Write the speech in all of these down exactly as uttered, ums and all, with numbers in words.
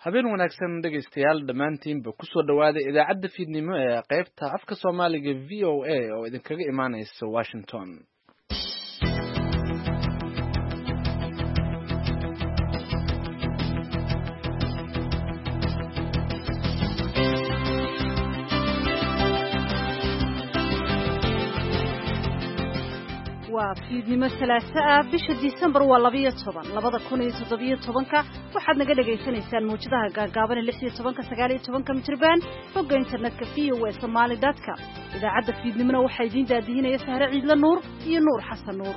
habeen wanaagsan dhegaystayaal dhammaantiinba ku soo dhawaada idaacadda fiidnimo ee qaybta afka Soomaaliga V O A oo idinkaga imaanaysa Washington. waa fiidnimo salaasa ah bisha December waa laba iyo toban labada kun iyo toddoba iyo tobanka waxaad naga dhageysanaysaan muujadaha gaagaaban lix iyo toban sagaal iyo toban mitirban bogga internetka v o a somali dot com idaacadda fiidnimona waxaa idin daadihinaya Sahre Ciidla Nuur iyo Nuur Xasan Nuur.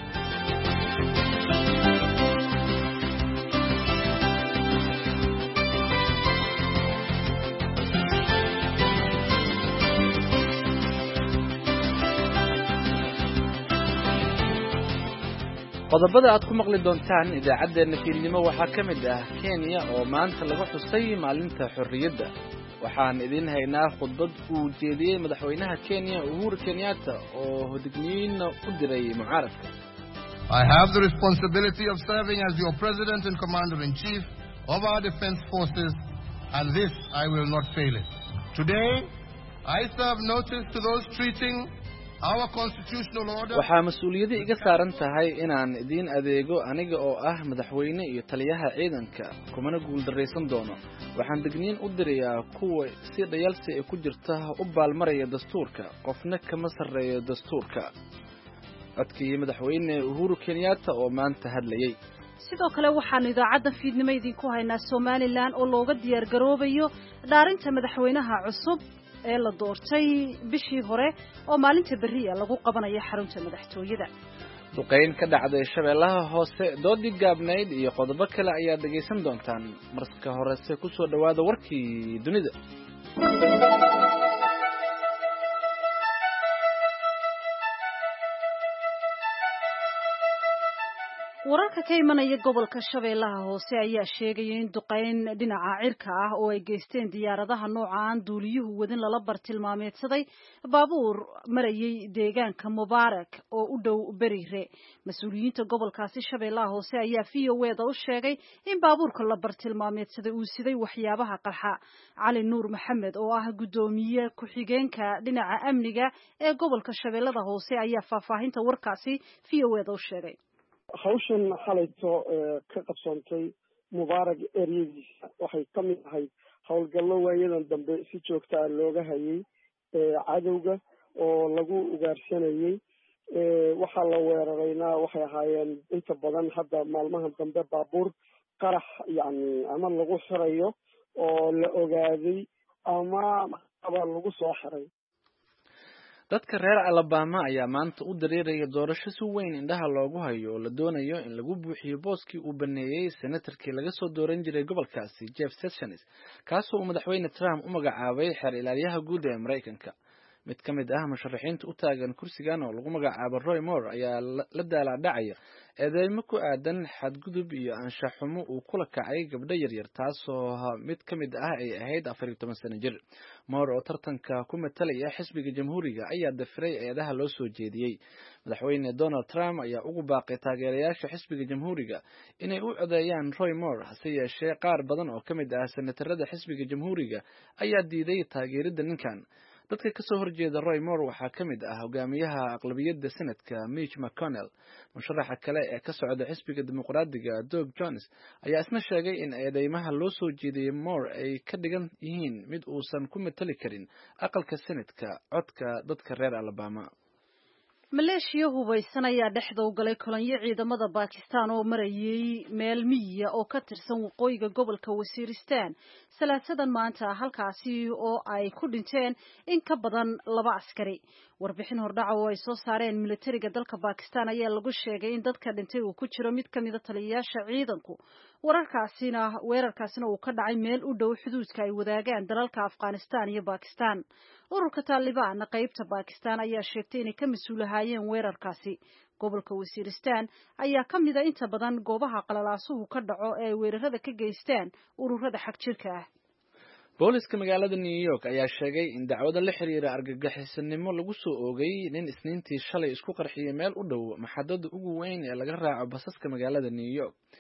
qodobada aad ku maqli doontaan idaacadeena fiidnimo waxaa ka mid ah Kenya oo maanta lagu xusay maalinta xorriyadda. waxaan idin haynaa khudbad uu jeediyay madaxweynaha Kenya Uhuru Kenyatta oo hogaamiyiina u diray mucaaradka. I have the responsibility of serving as your president and commander in chief of our defense forces, and this I will not fail it. Today I serve notice to those treating waxaa mas'uuliyadda iga saaran tahay inaan idin adeego aniga oo ah madaxweyne iyo taliyaha ciidanka kumana guul dareysan doono. waxaan digniin u dirayaa kuwa si dhayalsi ay ku jirta u baalmaraya dastuurka qofna kama sarreeyo dastuurka. codkii madaxweyne Uhuru Kenyatta oo maanta hadlayay. sidoo kale waxaan idaacadda fiidnimo idinku haynaa Somaliland oo looga diyaar garoobayo dhaarinta madaxweynaha cusub ee la doortay bishii hore oo maalinta bariya lagu qabanayo xarunta madaxtooyada. duqeyn ka dhacday Shabeellaha Hoose doodii gaabnayd iyo qodobo kale ayaa dhageysan doontaan. marka horese ku soo dhawaada warkii dunida. wararka ka imanaya gobolka Shabeellaha Hoose ayaa sheegaya in duqeyn dhinaca cirka ah oo ay geysteen diyaaradaha nooca aan duuliyuhu wadin lala bartilmaameedsaday baabuur marayay deegaanka Mubaarak oo u dhow Bariire. mas'uuliyiinta gobolkaasi Shabeellaha Hoose ayaa V O A da u sheegay in baabuurka la bartilmaameedsaday uu siday waxyaabaha qarxa. Cali Nuur Maxamed oo ah gudoomiye ku-xigeenka dhinaca amniga ee gobolka Shabeellaha Hoose ayaa faahfaahinta warkaasi V O A da u sheegay. hawshan xalayto ka qabsoontay Mubaarak ereyadiisa waxay ka mid ahay howlgallo waayadan dambe si joogta ah looga hayay cadowga oo lagu ugaarsanayay. waxaa la weerarayna waxay ahaayeen inta badan hadda maalmahan dambe baabuur qarax yacni ama lagu xirayo oo la ogaaday ama aba lagu soo xiray. dadka reer Alabama ayaa maanta u dareeraya doorasho si weyn indhaha loogu hayo oo la doonayo in lagu buuxiyo booskii uu baneeyay senatarkii laga soo dooran jiray gobolkaasi Jeff Sessions kaasoo uu madaxweyne Trump u magacaabay xeer ilaaliyaha guud ee Mareykanka. mid ka mid ah musharaxiinta u taagan kursigan oo lagu magacaabo Roy Moore ayaa la daalaa-dhacaya eedeymo ku aadan xadgudub iyo anshax xumo uu kula kacay gabdho yaryar taasoo mid ka mid ah ay ahayd afar iyo toban sano jir. Moore oo tartanka ku matalaya xisbiga jamhuuriga ayaa dafiray eedaha loo soo jeediyey. madaxweyne Donald Trump ayaa ugu baaqay taageerayaasha xisbiga jamhuuriga inay u codeeyaan Roy Moore hase yeeshee qaar badan oo ka mid ah senatarada xisbiga jamhuuriga ayaa diiday taageerida ninkan. dadka ka soo horjeeda Roy Moore waxaa ka mid ah hogaamiyaha aqlabiyadda Senadka Mitch McConnell. musharaxa kale ee ka socda xisbiga dimuqraadiga Doug Jones ayaa isna sheegay in eedeymaha loo soo jeediyay Moore ay ka dhigan yihiin mid uusan ku matali karin aqalka Senadka codka dadka reer Alabama. maleeshiya hubaysan ayaa dhexda u galay kolonyo ciidamada Bakistan oo marayay meel miyiga oo ka tirsan waqooyiga gobolka Waziristan salaasadan maanta halkaasi oo ay ku dhinteen in ka badan laba askari. warbixin hordhaca oo ay soo saareen militariga dalka Bakistan ayaa lagu sheegay in dadka dhintay uu ku jiro mid ka mid ah taliyayaasha ciidanku. wararkaasina weerarkaasina uu ka dhacay meel u dhow xuduudka ay wadaagaan dalalka Afghanistan iyo Bakistan. ururka Taliban qaybta Bakistan ayaa sheegtay inay ka mas'uulahaayeen weerarkaasi. gobolka Waziristan ayaa ka mid ah inta badan goobaha qalalaasuhu ka dhaco ee weerarada ka geystaan ururada xag jirka ah. booliska magaalada New York ayaa sheegay in dacwado la xiriira argagixisanimo lagu soo oogay nin Isniintii shalay isku qarxiyay meel u dhow maxadada ugu weyn ee laga raaco basaska magaalada New York.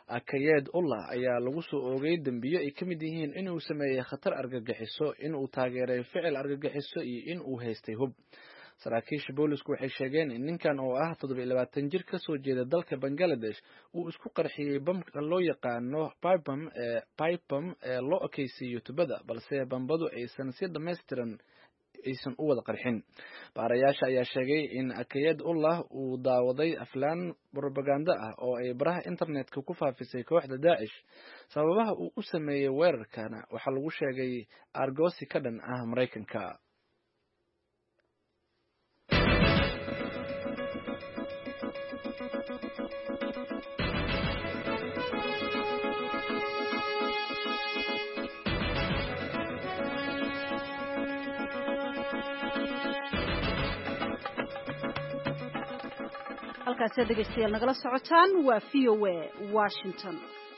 Akayed Ullah ayaa lagu soo oogay dambiyo ay ka mid yihiin inuu sameeyey khatar argagixiso, inuu taageeray ficil argagixiso iyo inuu haystay hub. saraakiisha boolisku waxay sheegeen in ninkan oo ah toddoba iyo labaatan jir ka soo jeeda dalka Bangladesh uu isku qarxiyey bamka loo yaqaano pipebomb ee pipebomb ee loo ekaysiiyo tubada, balse bambadu aysan si dhammaystiran aysan u wada qarxin. Baarayaasha ayaa sheegay in Akayed Ullah uu daawaday aflaan propaganda ah oo ay baraha internetka ku faafisay kooxda Daesh. Sababaha uu u sameeyey weerarkana waxaa lagu sheegay argoosi ka dhan ah Mareykanka. halkaas dhegeystayaal nagala socotaan waa V O A Washington.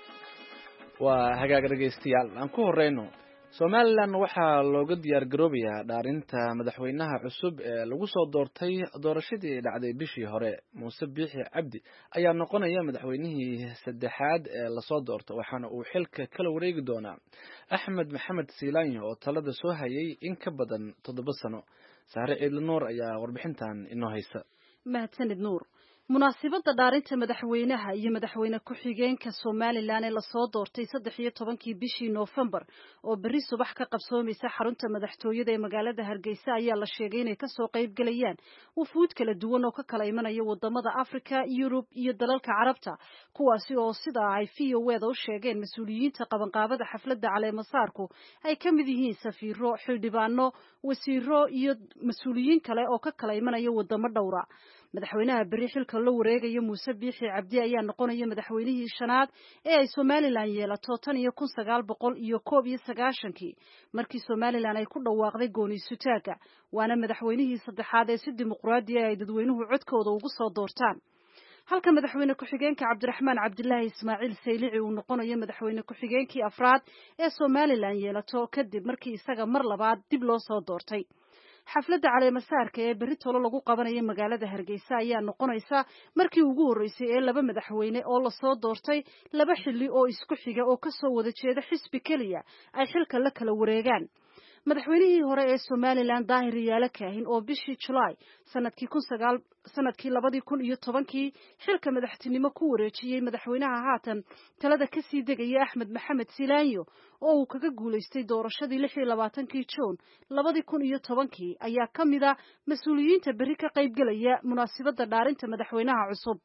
waa hagaag dhegeystayaal aan ku horeyno. Somaliland waxaa looga diyaar garoobayaa dhaarinta madaxweynaha cusub ee lagu soo doortay doorashadii dhacday bishii hore. Muuse Biixi Cabdi ayaa noqonaya madaxweynihii saddexaad ee la soo doorto, waxaana uu xilka kala wareegi doonaa Axmed Maxamed Siilaanyo oo talada soo hayay in ka badan toddoba sano. Sahre Ciidle Nuur ayaa warbixintan inoo haysa. mahadsanid Nuur. munaasabada dhaarinta madaxweynaha iyo madaxweyne ku-xigeenka Somaliland ee la soo doortay saddex iyo tobankii bishii November oo bari subax ka qabsoomaysa xarunta madaxtooyada ee magaalada Hargeysa ayaa la sheegay inay ka soo qayb galayaan wufuud kala duwan oo ka kala imanaya wadamada Afrika, Yurub iyo dalalka Carabta, kuwaasi oo sida ay V O A da u sheegeen mas'uuliyiinta qabanqaabada xafladda caleemasaarku ay ka mid yihiin safiiro, xildhibaano, wasiiro iyo mas'uuliyiin kale oo ka kala imanaya wadamo dhowra. madaxweynaha bari xilka la wareegaya Muuse Biixi Cabdi ayaa noqonaya madaxweynihii shanaad ee ay Somaliland yeelato tan iyo kun sagaal boqol iyo koob iyo sagaashankii markii Somaliland ay ku dhawaaqday gooni-sutaaga, waana madaxweynihii saddexaad ee si dimuqraadi ah ay dadweynuhu codkooda ugu soo doortaan. halka madaxweyne ku-xigeenka Cabdiraxmaan Cabdilaahi Ismaaciil Saylici uu noqonayo madaxweyne ku-xigeenkii afraad ee Somaliland yeelato kadib markii isaga mar labaad dib loo soo doortay. xafladda caleemasaarka ee berri tolo lagu qabanayo magaalada Hargeysa ayaa noqonaysa markii ugu horeysay ee laba madaxweyne oo la soo doortay laba xilli oo isku xiga oo ka soo wada jeeda xisbi kaliya ay xilka la kala wareegaan. madaxweynihii hore ee Somaliland Daahir Yaale Kaahin oo bishii July sanadkii kun sagaal sanadkii labadii kun iyo tobankii xilka madaxtinimo ku wareejiyay madaxweynaha haatan talada ka sii degaya Axmed Maxamed Siilaanyo oo uu kaga guuleystay doorashadii lix iyo labaatankii June labadii kun iyo tobankii ayaa ka mid ah mas'uuliyiinta bari ka qayb galaya munaasabada dhaarinta madaxweynaha cusub.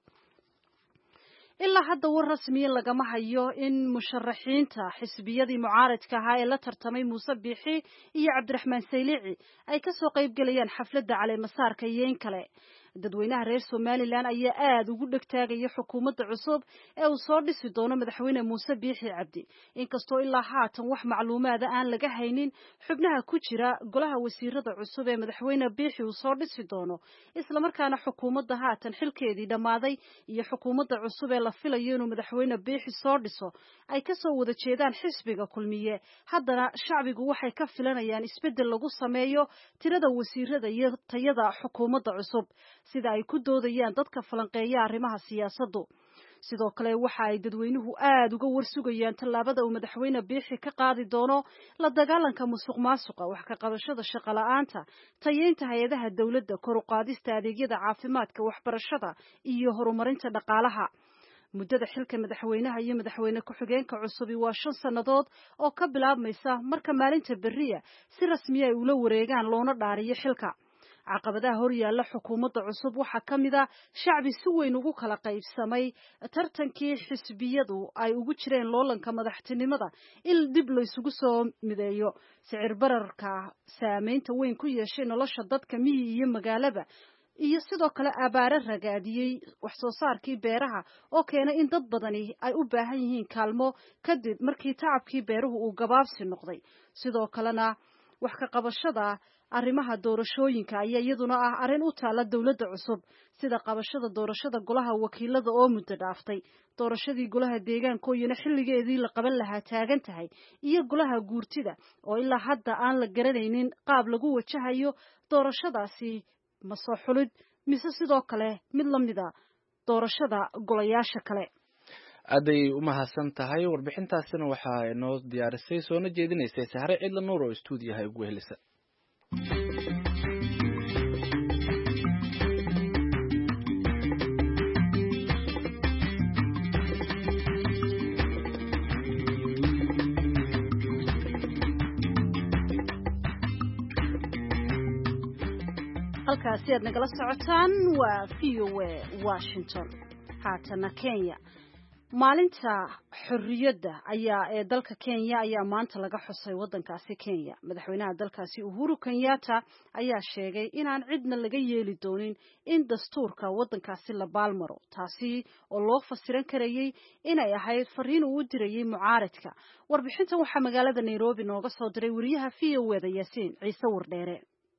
ilaa hadda war rasmiya lagama hayo in musharaxiinta xisbiyadii mucaaradka ahaa ee la tartamay Muuse Biixi iyo Cabdiraxmaan Saylici ay ka soo qayb galayaan xafladda caleemasaarka iyo in kale. dadweynaha reer Somaliland ayaa aad ugu dhagtaagaya xukuumadda cusub ee uu soo dhisi doono madaxweyne Muuse Biixi Cabdi, inkastoo ilaa haatan wax macluumaad aan laga haynin xubnaha ku jira golaha wasiirada cusub ee madaxweyne Biixi uu soo dhisi doono, isla markaana xukuumadda haatan xilkeedii dhamaaday iyo xukuumadda cusub ee la filayo inuu madaxweyne Biixi soo dhiso ay ka soo wada jeedaan xisbiga kulmiye. haddana shacbigu waxay ka filanayaan isbedel lagu sameeyo tirada wasiirada iyo tayada xukuumadda cusub, sida ay ku doodayaan dadka falanqeeya arrimaha siyaasaddu. sidoo kale waxa ay dadweynuhu aad uga warsugayaan tallaabada uu madaxweyne Biixi ka qaadi doono la dagaalanka musuqmaasuqa, wax ka qabashada shaqo la'aanta, tayeynta hay'adaha dawladda, kor u qaadista adeegyada caafimaadka, waxbarashada iyo horumarinta dhaqaalaha. muddada xilka madaxweynaha iyo madaxweyne ku-xigeenka cusubi waa shan sannadood oo ka bilaabmaysa marka maalinta berriya si rasmi ay ula wareegaan loona dhaariyo xilka. caqabadaha hor yaalla xukuumadda cusub waxaa ka mid ah shacbi si weyn ugu kala qaybsamay tartankii xisbiyadu ay ugu jireen loolanka madaxtinimada in dib la isugu soo mideeyo, sicir bararka saameynta weyn ku yeeshay nolosha dadka miyi iyo magaalada, iyo sidoo kale abaare ragaadiyey wax soo saarkii beeraha oo keenay in dad badani ay u baahan yihiin kaalmo kadib markii tacabkii beeruhu uu gabaabsi noqday. sidoo kalena wax ka qabashada arrimaha doorashooyinka ayaa iyaduna ah arrin u taala dawladda cusub, sida qabashada doorashada golaha wakiilada oo muddo dhaaftay, doorashadii golaha deegaanka oo iyana xilligeedii la qaban lahaa taagan tahay, iyo golaha guurtida oo ilaa hadda aan la garanaynin qaab lagu wajahayo doorashadaasi, ma soo xulid mise sidoo kale mid la mida doorashada golayaasha kale. aaday u mahadsan tahay warbixintaasina waxaa inoo diyaarisay soona jeedinaysay sahre cidla nuur oo stuudiyaha ugu helisa. halkaasi aad nagala socotaan waa V O A Washington. haatana Kenya, maalinta xorriyadda ayaa ee dalka Kenya ayaa maanta laga xusay wadankaasi Kenya. Madaxweynaha dalkaasi Uhuru Kenyatta ayaa sheegay inaan cidna laga yeeli doonin in dastuurka wadankaasi la baalmaro, taasi oo loo fasiran karayay inay ahayd fariin uu u dirayay mucaaradka. Warbixintan waxaa magaalada Nairobi nooga soo diray wariyaha V O A da Yaasiin Ciise Wardheere.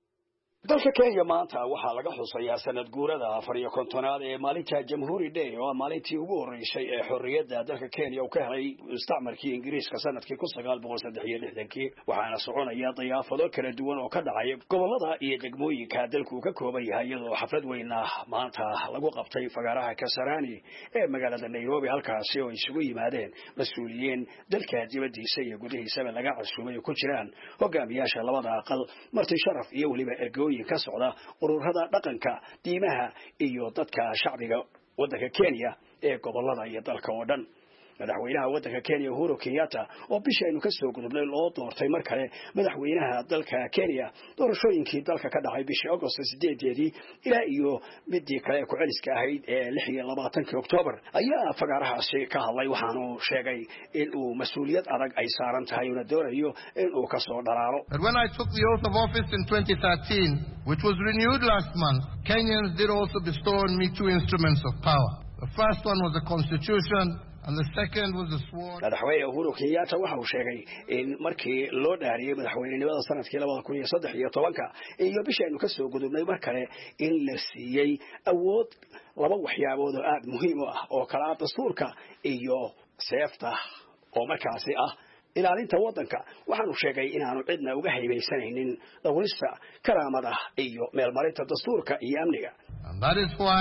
dalka Kenya maanta waxaa laga xusayaa sanad guurada afar iyo kontonaad ee maalinta Jamhuuri Day oo maalintii ugu horeysay ee xorriyadda dalka Kenya uu ka helay isticmaalkii Ingiriiska sanadkii kun sagaal boqol saddex iyo lixdan waxaana soconaya diyaafado kala duwan oo ka dhacay gobolada iyo degmooyinka dalku ka kooban yahay iyadoo xaflad weyn ah maanta lagu qabtay fagaaraha Kasarani ee magaalada Nairobi halkaasi oo isugu yimaadeen mas'uuliyiin dalka dibadiisa iyo gudihiisa laga casuumay ku jiraan hogaamiyaasha labada aqal marti sharaf iyo waliba ergooyin ka socda ururada dhaqanka diimaha iyo dadka shacbiga wadanka Kenya ee gobolada iyo dalka oo dhan. madaxweynaha wadanka Kenya Uhuru Kenyatta oo bishaynu ka soo gudubnay loo doortay mar kale madaxweynaha dalka Kenya doorashooyinkii dalka ka dhacay bishii August sideedeedii ilaa iyo midii kale ku celiska ahayd ee lix iyo labaatankii October ayaa fagaarahaasi ka hadlay waxaanu sheegay in uu mas'uuliyad adag ay saaran tahay una doonayo in uu ka soo dhalaalo. When I took the oath of office in twenty thirteen, which was renewed last month, Kenyans did also bestow on me two instruments of power. The first one was the Constitution, and the second was the sword. madaxweyne Uhuru Kenyatta waxa uu sheegay in markii loo dhaariyay madaxweynenimada sanadkii laba kun iyo saddex iyo tobanka iyo bishaynu ka soo gudubnay mar kale in la siiyay awood laba waxyaabood oo aad muhiim u ah oo kala ah dastuurka iyo seefta oo markaasi ah ilaalinta wadanka. waxaanu sheegay inaanu cidna uga haybaysanaynin dhawrista karaamada iyo meelmarinta dastuurka iyo amniga. And that is why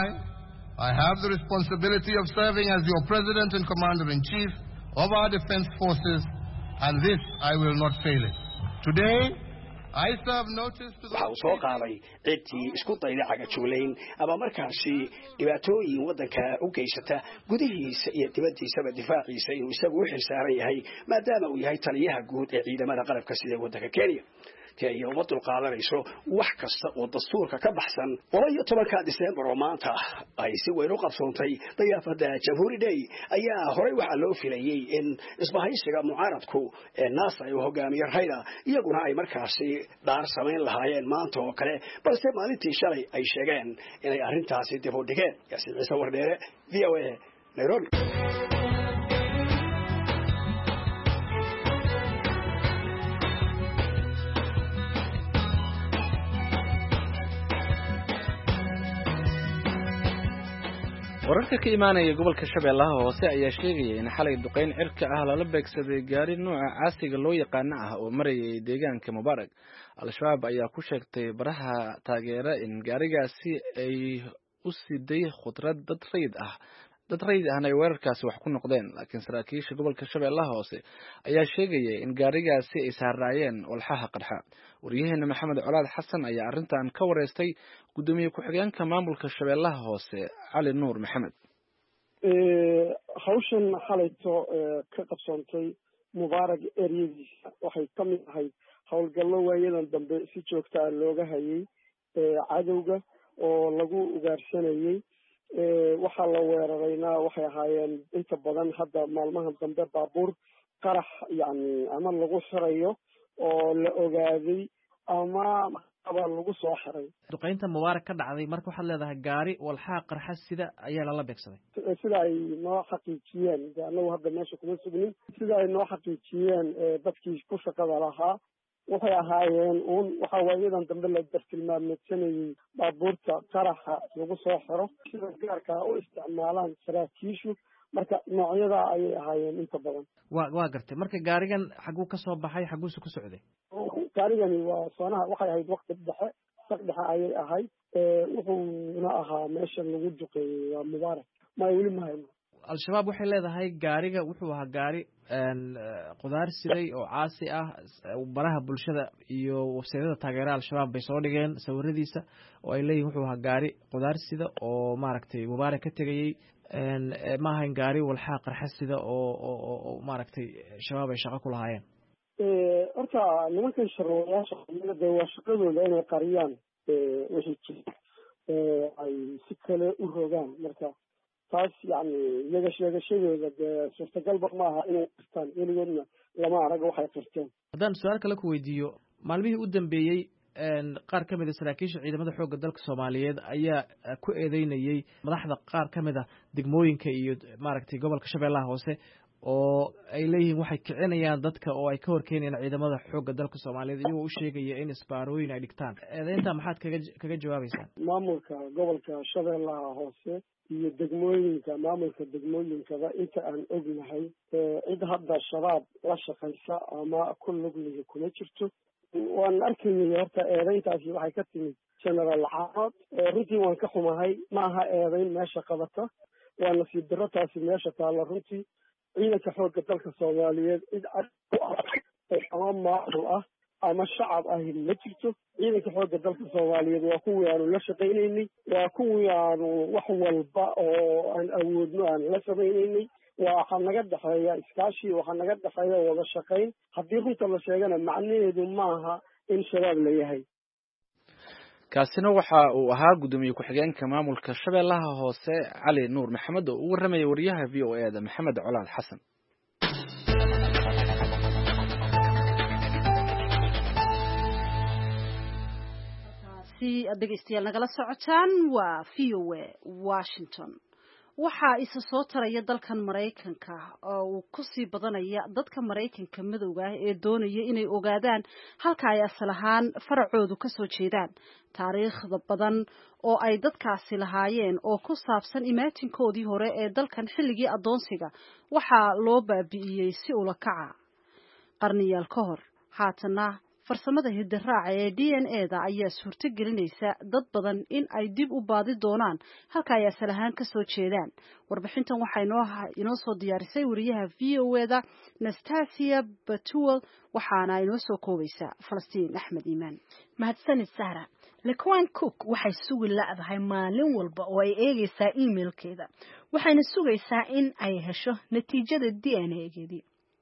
I have the responsibility of serving as your President and Commander-in-Chief of our defense forces, and this I will not fail it. Today, I serve notice to the... waxa uu soo qaaday cidtii isku dayda cagajuulayn ama markaasi dhibaatooyin wadanka u geysata gudihiisa iyo dibadiisaba difaaciisa inuu isagu u xilsaaran yahay maadaama uu yahay taliyaha guud ee ciidamada qalabka sida wadanka Kenya. Kenya uma dulqaadanayso wax kasta oo dastuurka ka baxsan. laba iyo tobanka December oo maanta ay si weyn u qabsoontay diyaafada Jamhuuri Day ayaa horey waxa loo filayay in isbahaysiga mucaaradku ee naasa ay hogaamiyeen Raila iyaguna ay markaasi dhaar sameyn lahaayeen maanta oo kale balse maalintii shalay ay sheegeen inay arrintaasi dib u dhigeen. Yaasiin Ciise Wardheere, V O A, Nairobi. wararka ka imaanaya gobolka Shabeellaha Hoose ayaa sheegaya in xalay duqeyn cirka ah lala beegsaday gaari nooca caasiga loo yaqaan ah oo marayay deegaanka Mubarak. Al-Shabaab ayaa ku sheegtay baraha taageera in gaarigaasi ay u siday khudrad dad rayd ah dad rayd ahna ay weerarkaasi wax ku noqdeen, laakiin saraakiisha gobolka Shabeellaha Hoose ayaa sheegaya in gaarigaasi ay saarayeen walxaha qarxa. wariyaheena Maxamed Colaad Xasan ayaa arrintan ka wareystay gudoomiye ku-xigeenka maamulka Shabeellaha Hoose Cali Nuur Maxamed. ee hawshan xalayto ka qabsoontay Mubarak ereyadiisa waxay ka mid ahayd howlgallo waayadan dambe si joogto ah looga hayay ee cadowga oo lagu ugaarsanayay. ee waxa la weerarayna waxay ahaayeen inta badan hadda maalmahan dambe baabuur qarax yani ama lagu xirayo oo la ogaaday ama aba lagu soo xiray. duqeynta Mubarak ka dhacday marka waxaad leedahay gaari walxaa qarxa sida ayaa lala beegsaday. sida ay noo xaqiijiyeen anagu hadda meesha kuma sugnin sida ay noo xaqiijiyeen dadkii ku shaqada lahaa waxay ahaayeen uun waxa waayadan dambe la dartilmaameedsanayay baabuurta qaraxa lagu soo xiro sida gaarka u isticmaalaan saraakiishu marka noocyada ayay ahaayeen inta badan. waa waa gartay marka gaarigan xaguu ka soo baxay xaguusu ku socday. gaarigani waa soonaha waxay ahayd waqti dhexe saq dhexe ayay ahayd wuxuuna ahaa meesha lagu duqeeyey waa Mubarak ma weli ma hayno. al-shabaab waxay leedahay gaariga wuxuu ahaa gaari qudaar siday oo caasi ah baraha bulshada iyo websaydyada taageera al-shabaab bay soo dhigeen sawiradiisa oo ay leeyihin wuxuu ahaa gaari qudaar sida oo maaragtay mubaarak ka tegayey ma ahayn gaari walxaa qarxa sida oo oo maaragtay shabaab ay shaqo ku lahaayeen horta nimankan sharwayaasha de waa shaqadooda inay qariyaan wixii jira ay si kale u rogaan marka taas yani iyaga sheegashadooda dee suurtagalba maaha inay qirtaan weligoodna lama arag waxay qirteen haddaan su-aal kale ku weydiiyo maalmihii u dambeeyey qaar ka mid a saraakiisha ciidamada xoogga dalka soomaaliyeed ayaa ku eedeynayey madaxda qaar ka mid a degmooyinka iyo maaragtay gobolka shabeellaha hoose oo ay leeyihiin waxay kicinayaan dadka oo ay ka horkeenayaan ciidamada xoogga dalka soomaaliyeed iyagoo u sheegaya in isbaarooyin ay dhigtaan eedeynta maxaad kaga kaga jawaabeysaan maamulka gobolka shabeellaha hoose iyo degmooyinka maamulka degmooyinkaba inta aan ognahay cid hadda shabaab la shaqaysa ama ku lugliga kuma jirto waan arkayay horta eedeyntaasi waxay ka timid generaal xaanood runtii waan ka xumahay ma aha eedeyn meesha qabata waa nasiib darro taasi meesha taalla runtii ciidanka xoogga dalka soomaaliyeed cid ama maamul ah ama shacab ahi ma jirto ciidanka xoogga dalka soomaaliyeed waa kuwii aanu la shaqaynaynay waa kuwii aanu wax walba oo aan awoodno aan la samaynaynay waxaa naga dhexeeya iskaashi waxaa naga dhexeeya wada shaqayn haddii runta la sheegana macnaheedu maaha in shabaab la yahay kaasina waxa uu ahaa guddoomiye ku-xigeenka maamulka shabeellaha hoose cali nuur maxamed oo u warramaya wariyaha v o e da maxamed colaad xasan dhegeystayaal nagala socotaan waa v o e Washington waxaa isa soo taraya dalkan Mareykanka oo uu ku sii badanaya dadka Mareykanka madowga ah ee doonaya inay ogaadaan halka ay asal ahaan faracoodu ka soo jeedaan taariikhda badan oo ay dadkaasi lahaayeen oo ku saabsan imaatinkoodii hore ee dalkan xilligii adoonsiga waxaa loo baabi'iyey si ula kaca qarniyaal ka hor haatana farsamada hiddaraaca ee D N A da ayaa suurto gelinaysa dad badan in ay dib u baadi doonaan halka ay asal ahaan ka soo jeedaan warbixintan waxaa inoo inoo soo diyaarisay wariyaha V O E da Nastasia Batuel waxaana inoo soo koobaysa Falastiin Axmed Iimaan mahadsanid Sahra Laquan Cook waxay sugi la'dahay maalin walba oo ay eegaysaa emailkeeda waxayna sugaysaa in ay hesho natiijada D N A-geedii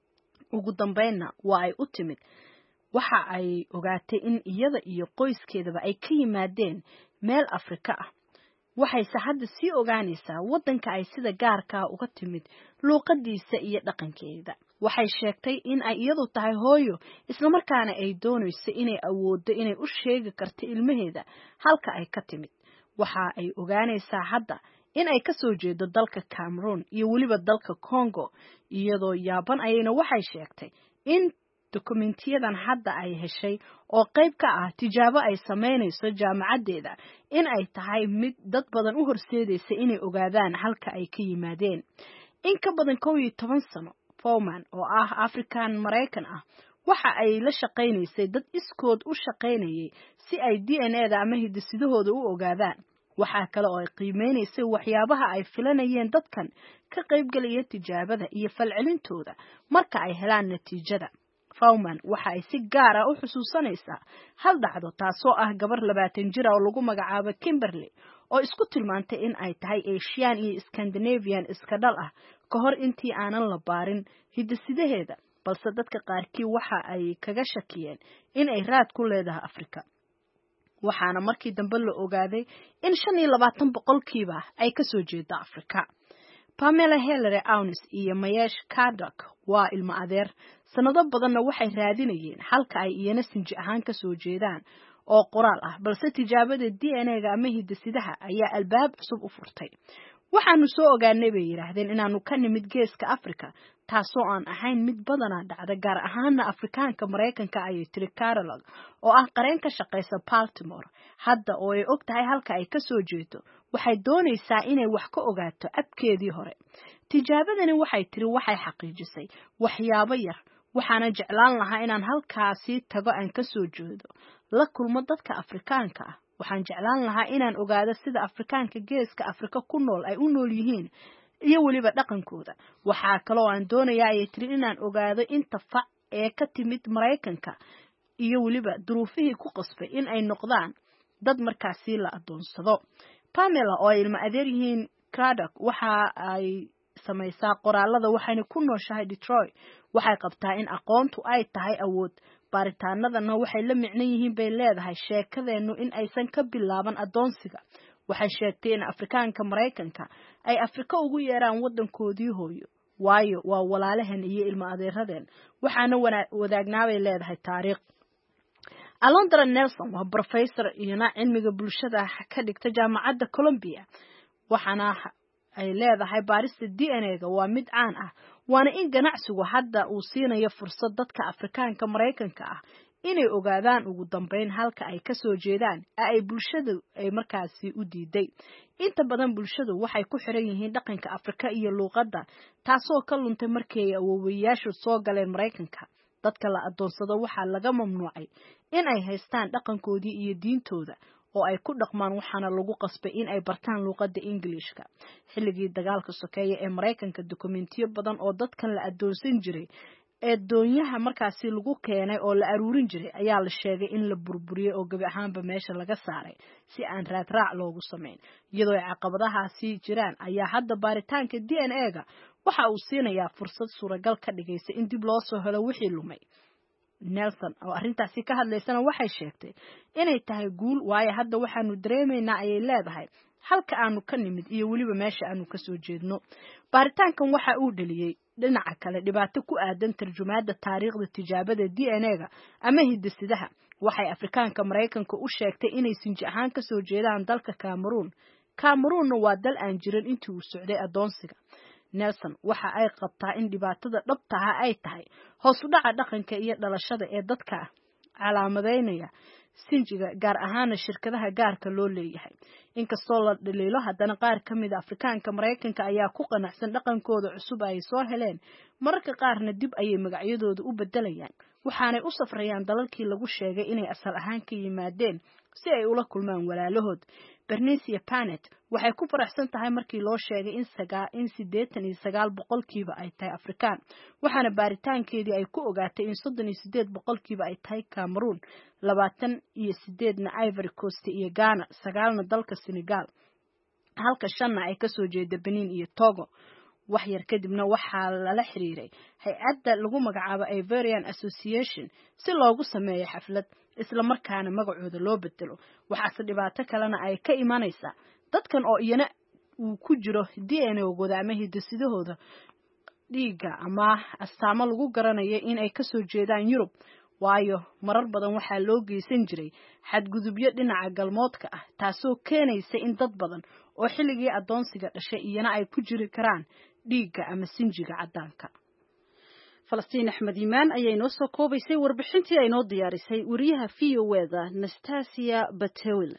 ugu dambeynna waa ay u timid waxa ay ogaatay in iyada iyo qoyskeedaba ay ka yimaadeen meel Afrika ah waxayse hadda sii ogaanaysaa waddanka ay sida gaarka uga timid luuqadiisa iyo dhaqankeeda waxay sheegtay in ay iyadu tahay hooyo isla markaana ay doonayso inay awooddo inay u sheegi karto ilmaheeda halka ay ka timid waxa ay ogaanaysaa hadda in ay ka soo jeedo dalka Cameroon iyo weliba dalka Congo iyadoo yaaban ayayna waxay sheegtay in dokumentiyadan hadda ay heshay oo qayb ka ah tijaabo ay sameynayso jaamacadeeda in ay tahay mid dad badan u horseedaysa inay ogaadaan halka ay ka yimaadeen in ka badan kow iyo toban sano Foreman oo ah African Mareykan ah waxa ay la shaqaynaysay dad iskood u shaqaynayay si ay D N A da ama hiddasidahooda u ogaadaan waxa kale oo ay qiimeysay waxyaabaha ay filanayeen dadkan ka qaybgalaya tijaabada iyo falcelintooda marka ay helaan natiijada Foreman waxa ay si gaar ah u xusuusanaysaa hal dhacdo taasoo ah gabar labaatan jir ah oo lagu magacaabo Kimberly oo isku tilmaantay in ay tahay Asian iyo Scandinavian iska dhal ah ka hor intii aanan la baarin hidasidaheeda balse dadka qaarkii waxa ay kaga shakiyeen in ay raad ku leedahay Afrika waxaana markii dambe la ogaaday in shan iyo labaatan boqolkiiba ay ka soo jeedo Afrika Pamela Hillary Aunis iyo Mayesh Kadok waa ilmo adeer sanado badanna waxay raadinayeen halka ay iyana sinji ahaan ka soo jeedaan oo qoraal ah balse tijaabada D N A ga ama hidasidaha ayaa albaab cusub u furtay waxaanu soo ogaanay bay yiraahdeen inaanu ka nimid geeska Afrika taasoo aan ahayn mid badana dhacda gaar ahaana Afrikaanka Mareykanka ay tiri Carolog oo ah qareen ka shaqeysa Baltimore hadda oo ay og tahay halka ay ka soo jeedo waxay doonaysaa inay wax ka ogaato abkeedii hore tijaabadani waxay tiri waxay xaqiijisay waxyaabo yar waxaana jeclaan lahaa inaan halkaasi tago aan ka soo jeedo la kulmo dadka Afrikaanka ah waxaan jeclaan lahaa inaan ogaado sida Afrikaanka geeska Afrika ku nool ay u nool yihiin iyo weliba dhaqankooda waxaa kaloo aan doonayaa ayay tiri inaan ogaado inta fac ee ka timid Maraykanka iyo weliba duruufihii ku qasbay in ay noqdaan dad markaasi la adoonsado. Pamela oo ilma adeer yihiin Craddock waxa ay samaysaa qoraalada waxayna ku nooshahay Detroit. Waxay qabtaa in aqoontu ay tahay awood. Baaritaanadana waxay la micno yihiin bay leedahay sheekadeenu in aysan ka bilaaban adoonsiga. Waxay sheegtay in Afrikaanka Maraykanka ay Afrika ugu yeeraan wadankoodii hooyo. waayo waa walaalahan iyo ilma adeeradeen waxaana wadaagnaa bay leedahay taariikh. Alondra Nelson waa professor iyana cilmiga bulshada ka dhigta jaamacadda Columbia waxaana ay leedahay baarista D N A-ga waa mid caan ah waana in ganacsigu hadda uu siinayo fursad dadka Afrikaanka Maraykanka ah inay ogaadaan ugu dambeyn halka ay ka soo jeedaan ay bulshadu ay markaasi u diiday. Inta badan bulshadu waxay ku xiran yihiin dhaqanka Afrika iyo luqadda taasoo ka luntay markii ay awoowayaashu soo galeen Maraykanka. Dadka la adoonsado waxaa laga mamnuucay in ay haystaan dhaqankoodii iyo diintooda oo ay ku dhaqmaan waxaana lagu qasbay in ay bartaan luqadda Ingiriiska. Xilligii dagaalka sokeeye ee Maraykanka dokumentiyo badan oo dadkan la adoonsan jiray ee doonyaha markaasi lagu keenay oo la aruurin jiray ayaa la sheegay in la burburiyay oo gabi ahaanba meesha laga saaray si aan raad raac loogu sameyn. Iyadoo ay caqabadahaasi jiraan ayaa hadda baaritaanka D N A-ga waxa uu siinayaa fursad suuragal ka dhigaysa in dib loo soo helo wixii lumay. Nelson oo arrintaasi ka hadlaysana waxay sheegtay inay tahay guul waayo hadda waxaanu dareemaynaa ayay leedahay halka aanu ka nimid iyo weliba meesha aanu ka soo jeedno. Baaritaankan waxa uu dhaliyay dhinaca kale dhibaato ku aadan tarjumaadda taariikhda tijaabada D N A-ga ama hidde-sidaha. Waxay Afrikaanka Maraykanka u sheegtay inay sinji ahaan ka soo jeedaan dalka Cameroon. Cameroon waa dal aan jirin intii uu socday adoonsiga. Nelson waxa ay qabtaa in dhibaatada dhabta ah ay tahay hoos u dhaca dhaqanka iyo dhalashada ee dadka calaamadeynaya sinjiga gaar ahaan shirkadaha gaarka loo leeyahay. Inkastoo la dhaliilo haddana qaar ka mid ah Afrikaanka Maraykanka ayaa ku qanacsan dhaqankooda cusub ay soo heleen mararka qaarna dib ayay magacyadooda u bedelayaan waxaanay u safrayaan dalalkii lagu sheegay inay asal ahaan ka yimaadeen si ay ula kulmaan walaalahood. Bernice Panet waxay ku faraxsan tahay markii loo sheegay in sagaa in siddeetan iyo sagaal boqolkiiba ay tahay Afrikaan waxaana baaritaankeedii ay ku ogaatay in soddon iyo siddeed boqolkiiba ay tahay Cameroon, labaatan iyo siddeed-na Ivory Coast iyo Ghana, sagaalna dalka Senegal, halka shanna ay ka soo jeeda Benin iyo Togo. wax yar kadibna waxaa lala xiriiray hay-adda lagu magacaabo Ivorian Association si loogu sameeyo xaflad isla markaana magacooda loo bedelo. waxaase dhibaato kalena ay ka imanaysaa dadkan oo iyana uu ku jiro D N A-gooda ama hiddasidahooda dhiiga ama astaamo lagu garanayo in ay ka soo jeedaan Yurub waayo marar badan waxaa loo geysan jiray xadgudubyo dhinaca galmoodka ah taasoo keenaysa in dad badan oo xilligii adoonsiga dhashay iyana ay ku jiri karaan dhiiga ama sinjiga cadaanka. Falastiin Axmed Imaan ayaa inoo soo koobaysay warbixintii ay noo diyaarisay wariyaha V O A-da Nastasia Batewil.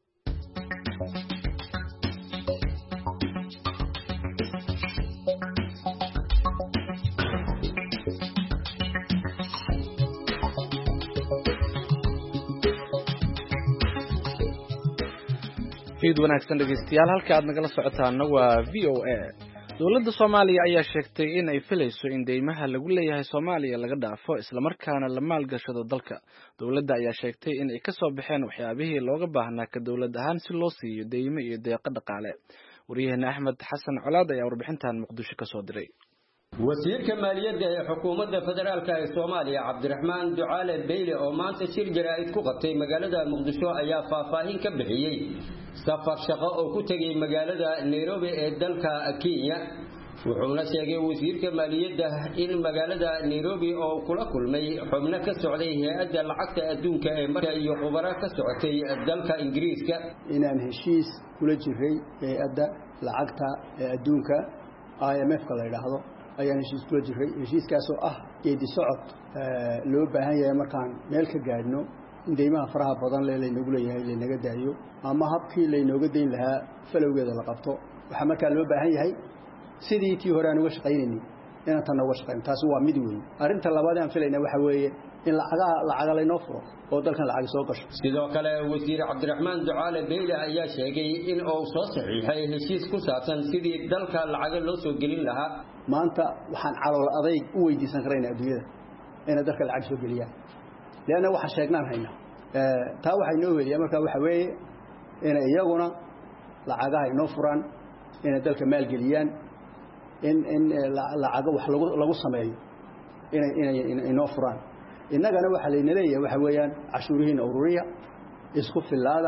fiid wanaagsan dhegeystayaal halka aad nagala socotaana waa V O A. dowladda Soomaaliya ayaa sheegtay in ay filayso in deymaha lagu leeyahay Soomaaliya laga dhaafo isla markaana la maalgashado dalka. dowladda ayaa sheegtay in ay ka soo baxeen waxyaabihii looga baahnaa ka dowlad ahaan si loo siiyo deymo iyo deeqo dhaqaale. wariyaheena Axmed Xasan Colaad ayaa warbixintan Muqdisho ka soo diray. wasiirka maaliyadda ee xukuumadda federaalka ee Soomaaliya Cabdiraxmaan Ducaale Beyle oo maanta shir jaraa'id ku qabtay magaalada Muqdisho ayaa faahfaahin ka bixiyay safar shaqo oo ku tagay magaalada Nairobi ee dalka Kenya. wuxuuna sheegay wasiirka maaliyadda in magaalada Nairobi oo kula kulmay xubno ka socday hay'adda lacagta adduunka ee marka iyo khubaro ka socotay dalka Ingiriiska inaan heshiis kula jiray hay'adda lacagta adduunka I M F ka la yiraahdo ayaan heshiis kula jiray heshiiskaas oo ah geedi socod loo baahan yahay markaan meel ka gaadhno in deymaha faraha badan leeynagu leeyahay leeynaga daayo ama habkii leeynooga deyn lahaa falowgeeda la qabto waxa markaa loo baahan yahay sidii tii hore aan uga shaqeynayay inaan tan uga shaqeyno taasi waa mid weyn arinta labaad aan filayna waxa weeye in lacaga lacaga la inoo furo oo dalkan lacag soo gasho sidoo kale wasiir Cabdiraxmaan Ducaale Beyle ayaa sheegay in uu soo saxiixay heshiis ku saabsan sidii dalka lacag loo soo gelin lahaa maanta waxaan calool adayg u weydiisan karaynaa adduunyada in dalka lacag soo geliyaan leena waxa sheegnaan hayna ee taa waxa inoo weeyay marka waxa weeye in iyaguna lacagaha inoo furaan in dalka maal geliyaan in in lacaga wax lagu lagu sameeyo in in inoo furaan innagana waxa la leeyahay waxa weeyaan cashuurihiina ururiya isku filaada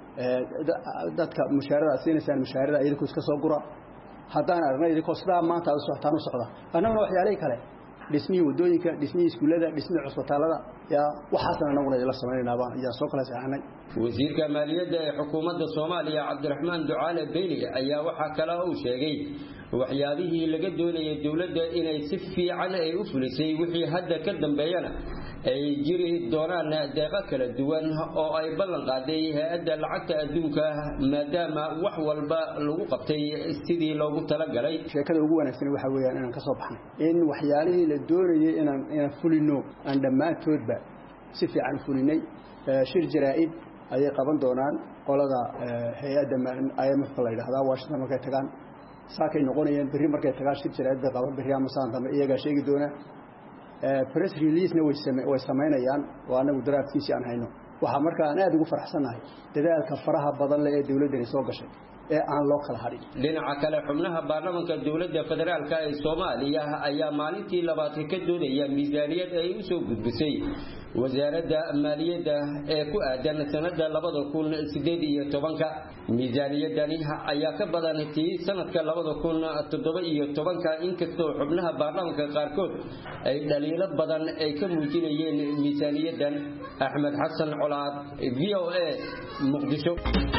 dadka mushaarada siinaysan mushaarada idinku iska soo gura haddaan aragnay idinku sidaa maanta u socotaan u socda annaguna waxyaalay kale dhismihii wadooyinka dhismihii iskuulada dhismihii cusbitaalada yaa waxaasna anaguna la sameeynaaba yaa soo kala saxanay wasiirka maaliyadda ee xukuumadda Soomaaliya Cabdiraxmaan Ducaale Beyle ayaa waxa kale uu sheegay waxyaabihii laga doonayay dawladda inay si fiican ay u fulisay wixii hadda ka dambeeyana ay jiri doonaan deeqa kala duwan oo ay ballan qaaday hay'adda lacagta adduunka maadaama wax walba lagu qabtay sidii loogu talagalay sheekada ugu wanaagsan waxa weeyaan inaan ka soo baxnay in waxyaalihii la doonayay inaan inaan fulino aan dhamaantoodba si fiican fulinay shir jaraa'id ayay qaban doonaan qolada hay'adda I M F la yiraahdo Washington markay tagaan saakay noqonayeen bari markay tagaan shir jaraa'id bay qaban bari ama saan dambe iyaga sheegi doona press release na way sameynayaan oo anagu daraafkiisa aan hayno waxa markaa aan aad ugu faraxsanahay dadaalka faraha badan leh ee dawladda soo gashay ee aan loo kala harin dhinaca kale xubnaha baarlamaanka dawladda federaalka ee Soomaaliya ayaa maalintii labaad ka doodaya miisaaniyad ay u soo gudbisay wasaaradda maaliyadda ee ku aadan sanadda labada kun sideed iyo tobanka miisaaniyadani ayaa ka badanatay sanadka labada kun toddoba iyo tobanka inkastoo xubnaha baarlamaanka qaarkood ay dhaliilo badan ay ka muujinayeen miisaaniyaddan Axmed Xasan Colaad V O A Muqdisho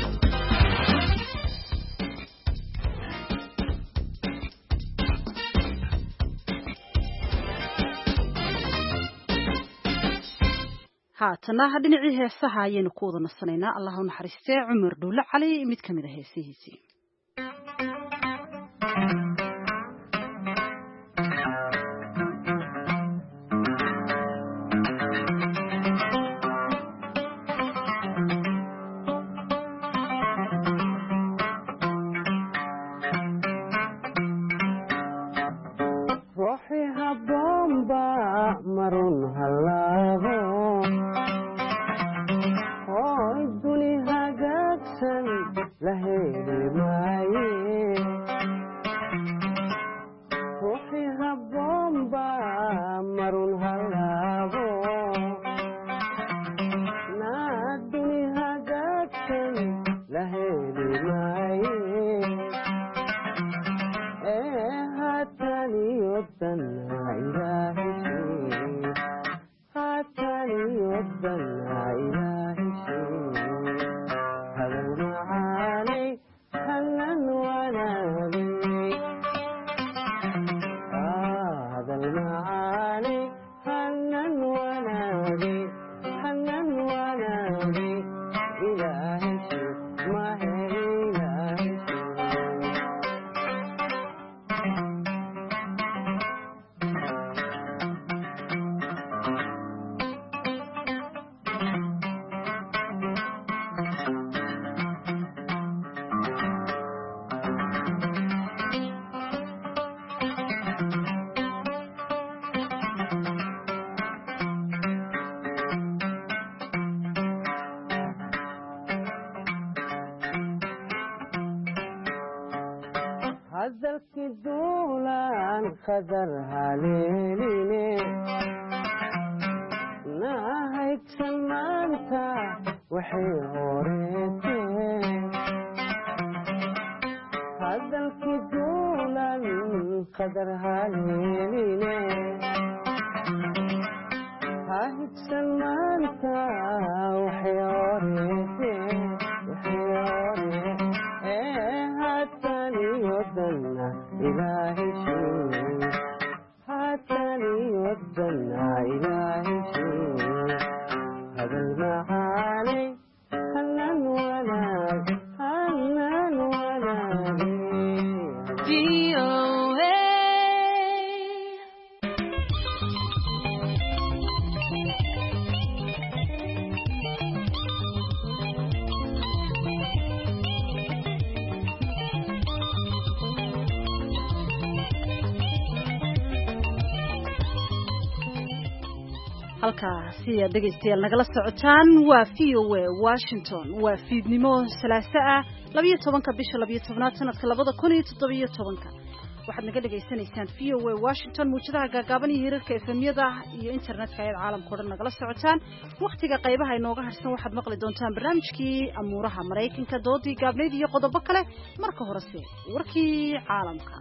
haatana dhinacii heesaha ayaynu ku wada nasanaynaa allah u naxariistee Cumar Dhuule Cali mid kamid ah heesihiisii qadar haleeline nahaydsan maanta waxay horeeteen hadalkii duulan qadar haleeline hahidsan maanta waxay horeeteen waxay horee ee haatani wadana ilaahay shuu haatani wadana ilaahay shuu hadal macaanay hanan wanaag hanan wanaagay halkaasi aad dhegaystayaal nagala socotaan waa v o a Washington waa fiidnimo salaaso ah labiyo tobanka bisha labiyo tobnaad sanadka labada kun iyo toddobiyo tobanka waxaad naga dhageysanaysaan v o a Washington muujadaha gaagaaban iyo hirarka efemyada iyo internetka ee caalamka oo dhan nagala socotaan waqtiga qaybaha inooga harsan waxaad maqli doontaan barnaamijkii amuuraha Mareykanka doodii gaabneyd iyo qodobo kale marka horese warkii caalamka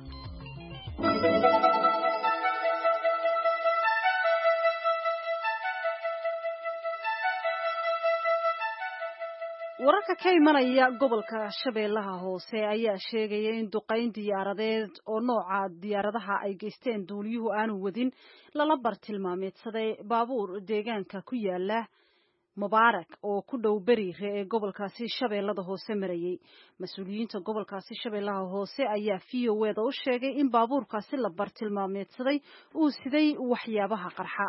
wararka ka imanaya gobolka Shabeellaha Hoose ayaa sheegaya in duqeyn diyaaradeed oo nooca diyaaradaha ay geysteen duuliyuhu aanu wadin lala bartilmaameedsaday baabuur deegaanka ku yaala Mubaarak oo ku dhow Bariire ee gobolkaasi Shabeellaha Hoose marayay mas'uuliyiinta gobolkaasi Shabeellaha Hoose ayaa V O A da u sheegay in baabuurkaasi la bartilmaameedsaday uu siday waxyaabaha qarxa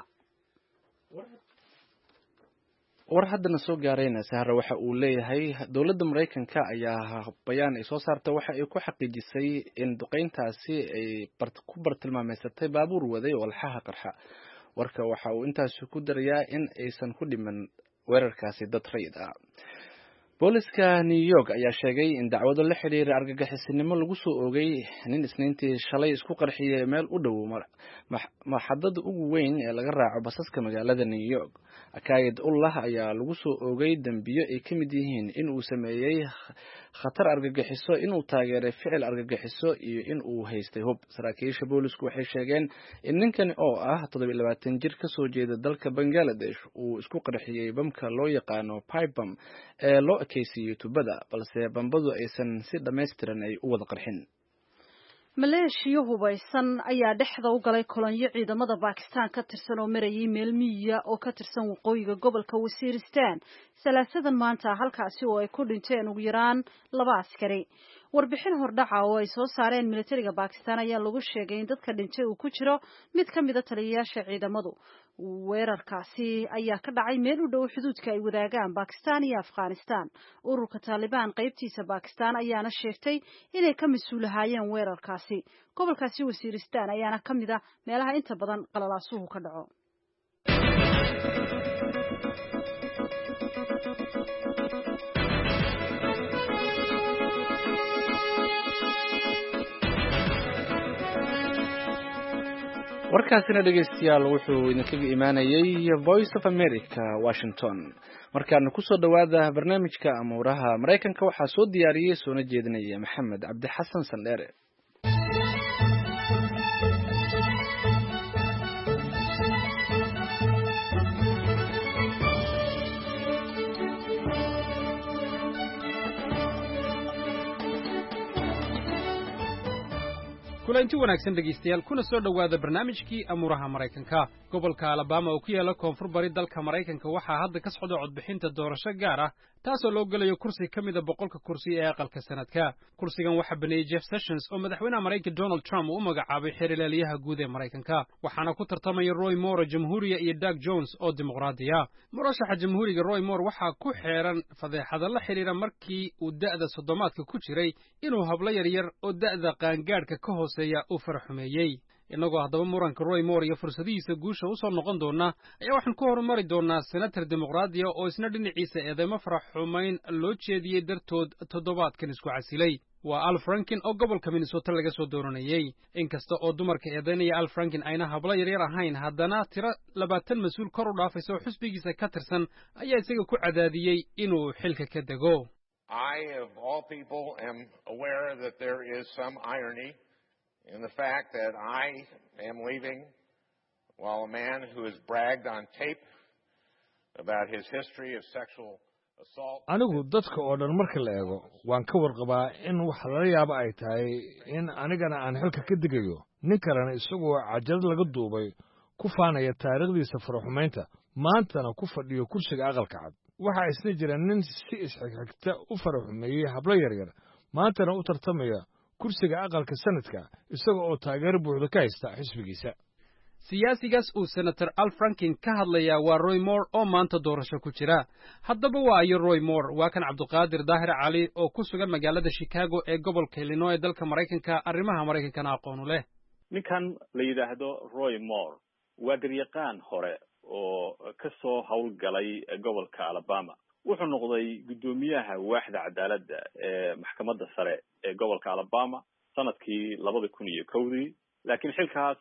war haddana soo gaarayna sahra waxa uu leeyahay dowladda Mareykanka ayaa bayaan ay soo saartay waxa ay ku xaqiijisay in duqeyntaasi ay ku bartilmaameysatay baabuur waday walxaha qarxa warka waxa uu intaas ku darayaa in aysan ku dhiman weerarkaasi dad rayid ah booliska New York ayaa sheegay in dacwado la xiriira argagixisinimo lagu soo oogay nin isniintii shalay isku qarxiyay meel u dhow maxadada ugu weyn ee laga raaco basaska magaalada New York Akaayid Ullah ayaa lagu soo oogay dambiyo ay ka mid yihiin in uu sameeyay khatar argagixiso inuu taageeray ficil argagixiso iyo in uu haystay hub saraakiisha boolisku waxay sheegeen in ninkan oo ah toddoba iyo labaatan jir ka soo jeeda dalka Bangladesh uu isku qarxiyay bamka loo yaqaano pipe bomb ee loo ekaysiiyay tubada balse bambadu aysan si dhameystiran ay u wada qarxin maleeshiyo hubaysan ayaa dhexda u galay kolonyo ciidamada Pakistan ka tirsan oo marayay meel miyiga oo ka tirsan waqooyiga gobolka Waziristan salaasadan maanta halkaasi oo ay ku dhinteen ugu yaraan laba askari warbixin hordhaca oo ay soo saareen militariga Pakistan ayaa lagu sheegay in dadka dhintay uu ku jiro mid ka mid ah taliyayaasha ciidamadu weerarkaasi ayaa ka dhacay meel u dhow xuduudka ay wadaagaan Pakistan iyo Afghanistan ururka Taliban qaybtiisa Pakistan ayaana sheegtay inay ka mas'uulahaayeen weerarkaasi gobolkaasi Waziristan ayaana ka mid ah meelaha inta badan qalalaasuhu ka dhaco warkaasina dhageystayaal wuxuu idinkaga imaanayay Voice of America Washington markaana ku soo dhawaada barnaamijka amuuraha Mareykanka waxaa soo diyaariyay soona jeedinaya Maxamed Cabdi Xasan Sandheere kulanti wanaagsan dhegeystayaal kuna soo dhawaada barnaamijkii amuuraha Mareykanka gobolka Alabama oo ku yaala koonfur bari dalka Mareykanka waxaa hadda ka socda codbixinta doorasho gaar ah taasoo loo galayo kursi ka mid ah boqolka kursi ee aqalka sanadka kursigan waxa baneeyay Jeff Sessions oo madaxweynaha Mareykanka Donald Trump uu magacaabay xiriirlaaliyaha guud ee Mareykanka waxaana ku tartamaya Roy Moore Jamhuuriga iyo Doug Jones oo Dimuqraadiya murashaxa Jamhuuriga Roy Moore waxa ku xeeran fadeexada la xiriira markii uu da'da soddomaadka ku jiray inuu hablo yar yar oo da'da qaangaadhka ka hooseeya uu faraxumeeyay inagoo haddaba muranka Roy Moore iyo fursadihiisa guusha u soo noqon doona ayaa waxaan ku horumari doonaa senator dimuqraadiya oo isna dhinaciisa eedeymo faraxumayn loo jeediyey dartood toddobaadkan isku casilay waa Al Franken oo gobolka Minnesota laga soo dooranayay inkasta oo dumarka eedeynaya Al Franken ayna hablo yaryar ahayn haddana tiro labaatan mas'uul kor u dhaafaysa oo xisbigiisa ka tirsan ayaa isaga ku cadaadiyey inuu xilka ka dego I of all people am aware that there is some irony in the fact that I am leaving while a man who has bragged on tape about his history of sexual assault. anigu dadka oo dhan marka la eego waan ka warqabaa in wax laga yaabo ay tahay in anigana aan xilka ka digayo nin kalena isagoo cajalad laga duubay ku faanaya taariikhdiisa faraxumaynta maantana ku fadhiyo kursiga aqalka cad waxa isna jira nin si isxigxigta u faraxumeeyey hablo yaryar maantana u tartamaya kursiga aqalka sanadka isaga oo taageero buuxda ka haysta xisbigiisa siyaasigaas uu senator Al Franken ka hadlayaa waa Roy Moore oo maanta doorasho ku jira haddaba waa ayo Roy Moore waa kan Cabdiqaadir Daahir Cali oo ku sugan magaalada Chicago ee gobolka Illinois ee dalka Mareykanka arrimaha Mareykankana aqoon u leh ninkan la yiraahdo Roy Moore waa garyaqaan hore oo kasoo howlgalay gobolka Alabama wuxuu noqday gudoomiyaha waaxda cadaaladda ee maxkamadda sare ee gobolka Alabama sanadkii labada kun iyo kowdii laakiin xilkaas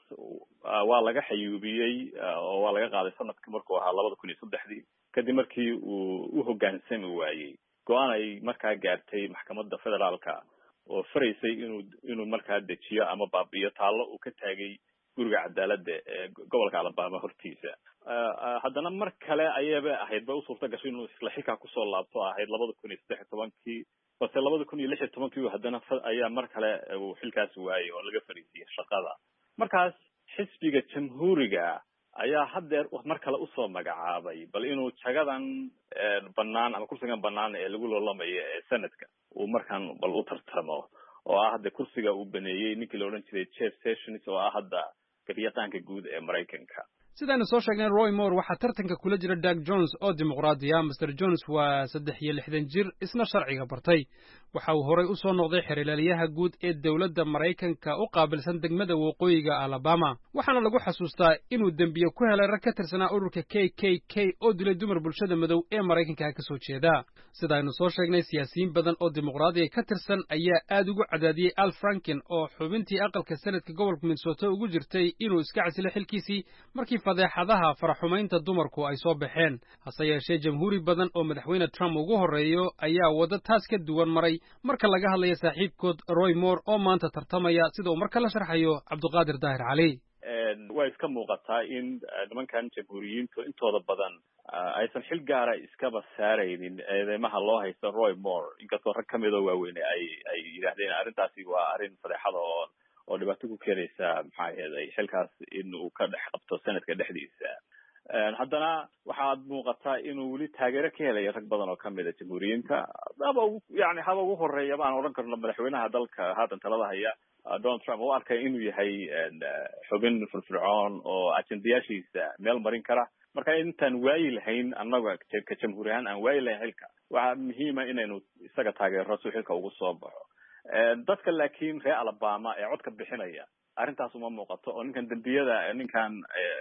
waa laga xayuubiyey oo waa laga qaaday sanadkii markuu ahaa labada kun iyo saddexdii kadib markii uu u hoggaansami waayey go-aan ay markaa gaartay maxkamadda federaalka oo faraysay inuu inuu markaa dejiyo ama baabiyo taallo uu ka taagay guriga cadaaladda ee gobolka Alabama hortiisa haddana mar kale ayaba ahayd ba u suurta gashay inuu isla xilkaa kusoo laabto ahayd labada kun iyo saddex iyo tobankii balse labada kun iyo lix iyo tobankii haddana ayaa mar kale uu xilkaas waayey oo laga fariisiyey shaqada markaas xisbiga jamhuuriga ayaa haddeer mar kale usoo magacaabay bal inuu jagadan bannaan ama kursigan bannaan ee lagu loolamayo ee sanadka uu markaan bal u tartamo oo ah hadda kursiga uu baneeyey ninkii la odhan jiray Jeff Sessions oo ah hadda garyaqaanka guud ee Maraykanka sidaanu soo sheegnay Roy Moore waxaa tartanka kula jira Doug Jones oo dimuqraadi ah Mister Jones waa saddex iyo lixdan jir isna sharciga bartay waxa uu horay u soo noqday xiriirlayaha guud ee dawladda Maraykanka u qaabilsan degmada waqooyiga Alabama waxaana lagu xasuustaa inuu dambiye ku helay rag ka tirsanaa ururka K K K oo dilay dumar bulshada madow ee Maraykanka ka soo jeeda sidaanu soo sheegnay siyaasiyiin badan oo dimuqraadi ka tirsan ayaa aad ugu cadaadiyay Al Franken oo xubintii aqalka sanadka gobolka Minnesota ugu jirtay inuu iska casilo xilkiisii markii fadeexadaha faraxumaynta dumarku ay soo baxeen hase yeeshee jamhuuri badan oo madaxweyne Trump ugu horeeyo ayaa wada taas ka duwan maray marka laga hadlayo saaxiibkood Roy Moore oo maanta tartamaya sida uu marka la sharxayo Cabduqaadir Daahir Cali way iska muuqataa in nimankan jamhuuriyiintu intooda badan aysan xil gaara iskaba saaraynin eedeymaha loo haysto Roy Moore inkastoo rag kamid oo waaweyn ay ay yiraahdeen arrintaasi waa arrin fadeexada oo oo dhibaato ku keenaysa maxaa yeelay xilkaas in uu ka dhex qabto sanadka dhexdiisa haddana waxaad muuqataa inuu weli taageero ka helayo rag badan oo kamid a jamhuuriyiinta haba yani haba ugu horeeya baan odhan karno madaxweynaha dalka haatan talada haya Donald Trump oo arkay inuu yahay xubin firfircoon oo ajendayaashiisa meel marin kara marka intaan waayi lahayn annaga ka jamhuuri ahaan aan waayi lahayn xilka waxaa muhiima inaynu isaga taageero si xilka ugu soo baxo dadka laakiin reer Alabama ee codka bixinaya arrintaas uma muuqato oo ninkan dambiyada ninkan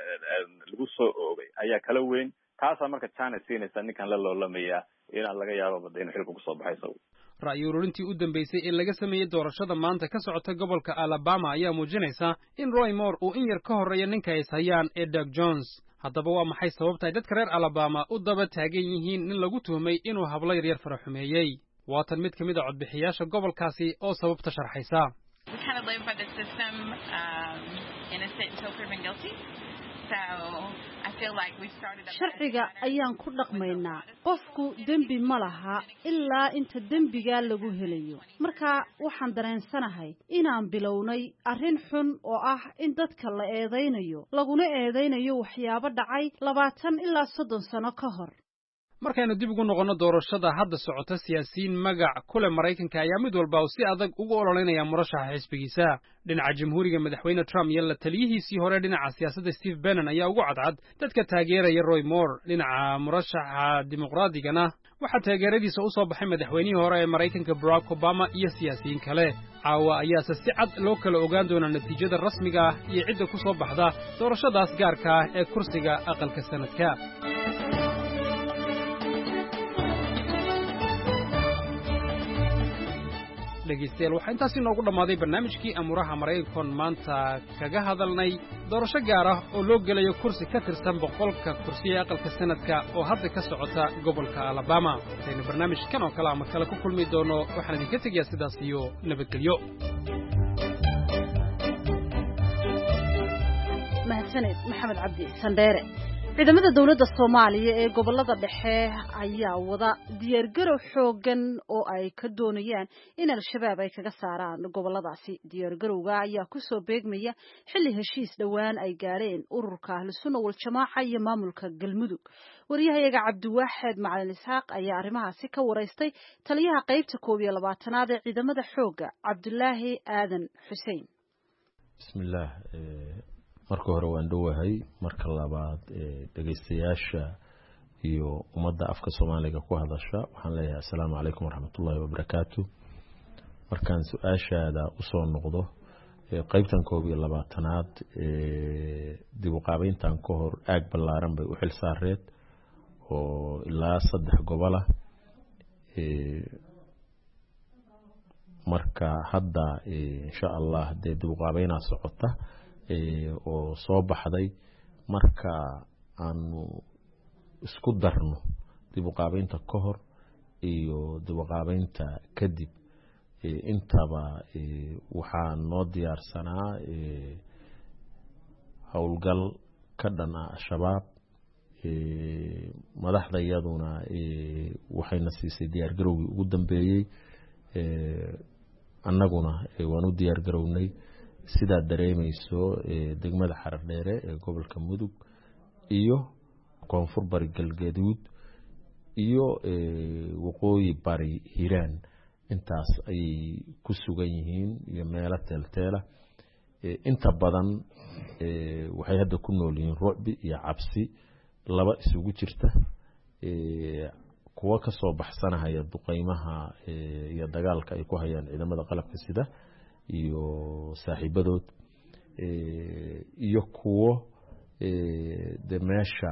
lagu soo oogay ayaa kala weyn taasa marka chance siinaysa ninkan la loolamaya in laga yaabo inuu xilka ku soo baxayso ra'yi ururintii u dambeysay ee laga sameeyay doorashada maanta ka socota gobolka Alabama ayaa muujinaysa in Roy Moore uu in yar ka horeeyo ninka ay hayaan ee Doug Jones haddaba waa maxay sababta ay dadka reer Alabama u daba taagan yihiin nin lagu tuhmay inuu hablo yar yar faraxumeeyay waatan mid kamid ah codbixiyaasha gobolkaasi oo sababta sharxaysa sharciga ayaan ku dhaqmaynaa qofku dembi ma laha ilaa inta dembigaa lagu helayo marka waxaan dareensanahay inaan bilownay arrin xun oo ah in dadka la eedaynayo laguna eedaynayo waxyaabo dhacay labaatan ilaa soddon sano ka hor markaynu dib ugu noqono doorashada hadda socota siyaasiyiin magac kule Maraykanka ayaa mid walba si adag ugu ololeynaya murashaxa xisbigiisa dhinaca jamhuuriga madaxweyne Trump iyo la taliyihiisii hore dhinaca siyaasadda Steve Bannon ayaa ugu cadcad dadka taageeraya Roy Moore dhinaca murashaxa dimuqraadigana waxaa taageeradiisa u soo baxay madaxweynihii hore ee Maraykanka Barack Obama iyo siyaasiyiin kale caawa ayaase si cad loo kala ogaan doonaa natiijada rasmiga ah iyo cidda ku soo baxda doorashadaas gaarka ah ee kursiga aqalka sanadka dhegeystayaal waxaa intaasi inoogu dhammaaday barnaamijkii amuuraha maraykankoon maanta kaga hadalnay doorasho gaar ah oo loo gelayo kursi ka tirsan boqolka kursi ee aqalka sanadka oo hadda ka socota gobolka Alabama intaynu barnaamijkan oo kale ama kale ku kulmi doono waxaan idinka tegayaa sidaas iyo nabadgelyo mahadsaned maxamed cabdi sandheere ciidamada dawladda Soomaaliya ee gobolada dhexe ayaa wada diyaar garow xoogan oo ay ka doonayaan in al-shabaab ay kaga saaraan goboladaasi diyaar garowga ayaa ku soo beegmaya xilli heshiis dhawaan ay gaareen ururka Ahlusunna wal Jamaaca iyo maamulka Galmudug wariyahayaga Cabdiwaaxid Macalin Isxaaq ayaa arrimahaasi ka wareystay taliyaha qaybta koob iyo labaatanaad ee ciidamada xooga Cabdulaahi Aadan Xuseen bismillaah marka hore waan dhowahay marka labaad dhageystayaasha iyo ummadda afka Soomaaliga ku hadasha waxaan leeyahay assalaamu calaykum waraxmatullaahi wabarakaatu markaan su'aashaada u soo noqdo qaybtan koob iyo labaatanaad dib u qaabeyntan ka hor aag ballaaran bay u xil saareed oo ilaa saddex gobol ah marka hadda insha allah dee dib u qaabeynaa socota oo soo baxday marka aanu isku darno dib u qaabeynta ka hor iyo dib u qaabeynta kadib intaba waxaa noo diyaarsanaa howlgal ka dhan ah al-shabaab madaxda iyaduna waxayna siisay diyaar garowgii ugu dambeeyey annaguna waan u diyaar garownay sidaa dareemayso degmada Xaradheere ee gobolka Mudug iyo koonfur bari galgaduud iyo waqooyi bari Hiiraan intaas ay ku sugan yihiin iyo meelo teelteela inta badan waxay hadda ku nool yihiin ruubi iyo cabsi laba isugu jirta kuwa ka soo baxsanaya duqeymaha iyo dagaalka ay ku hayaan ciidamada qalabka sida iyo saaxiibadood iyo kuwo de meesha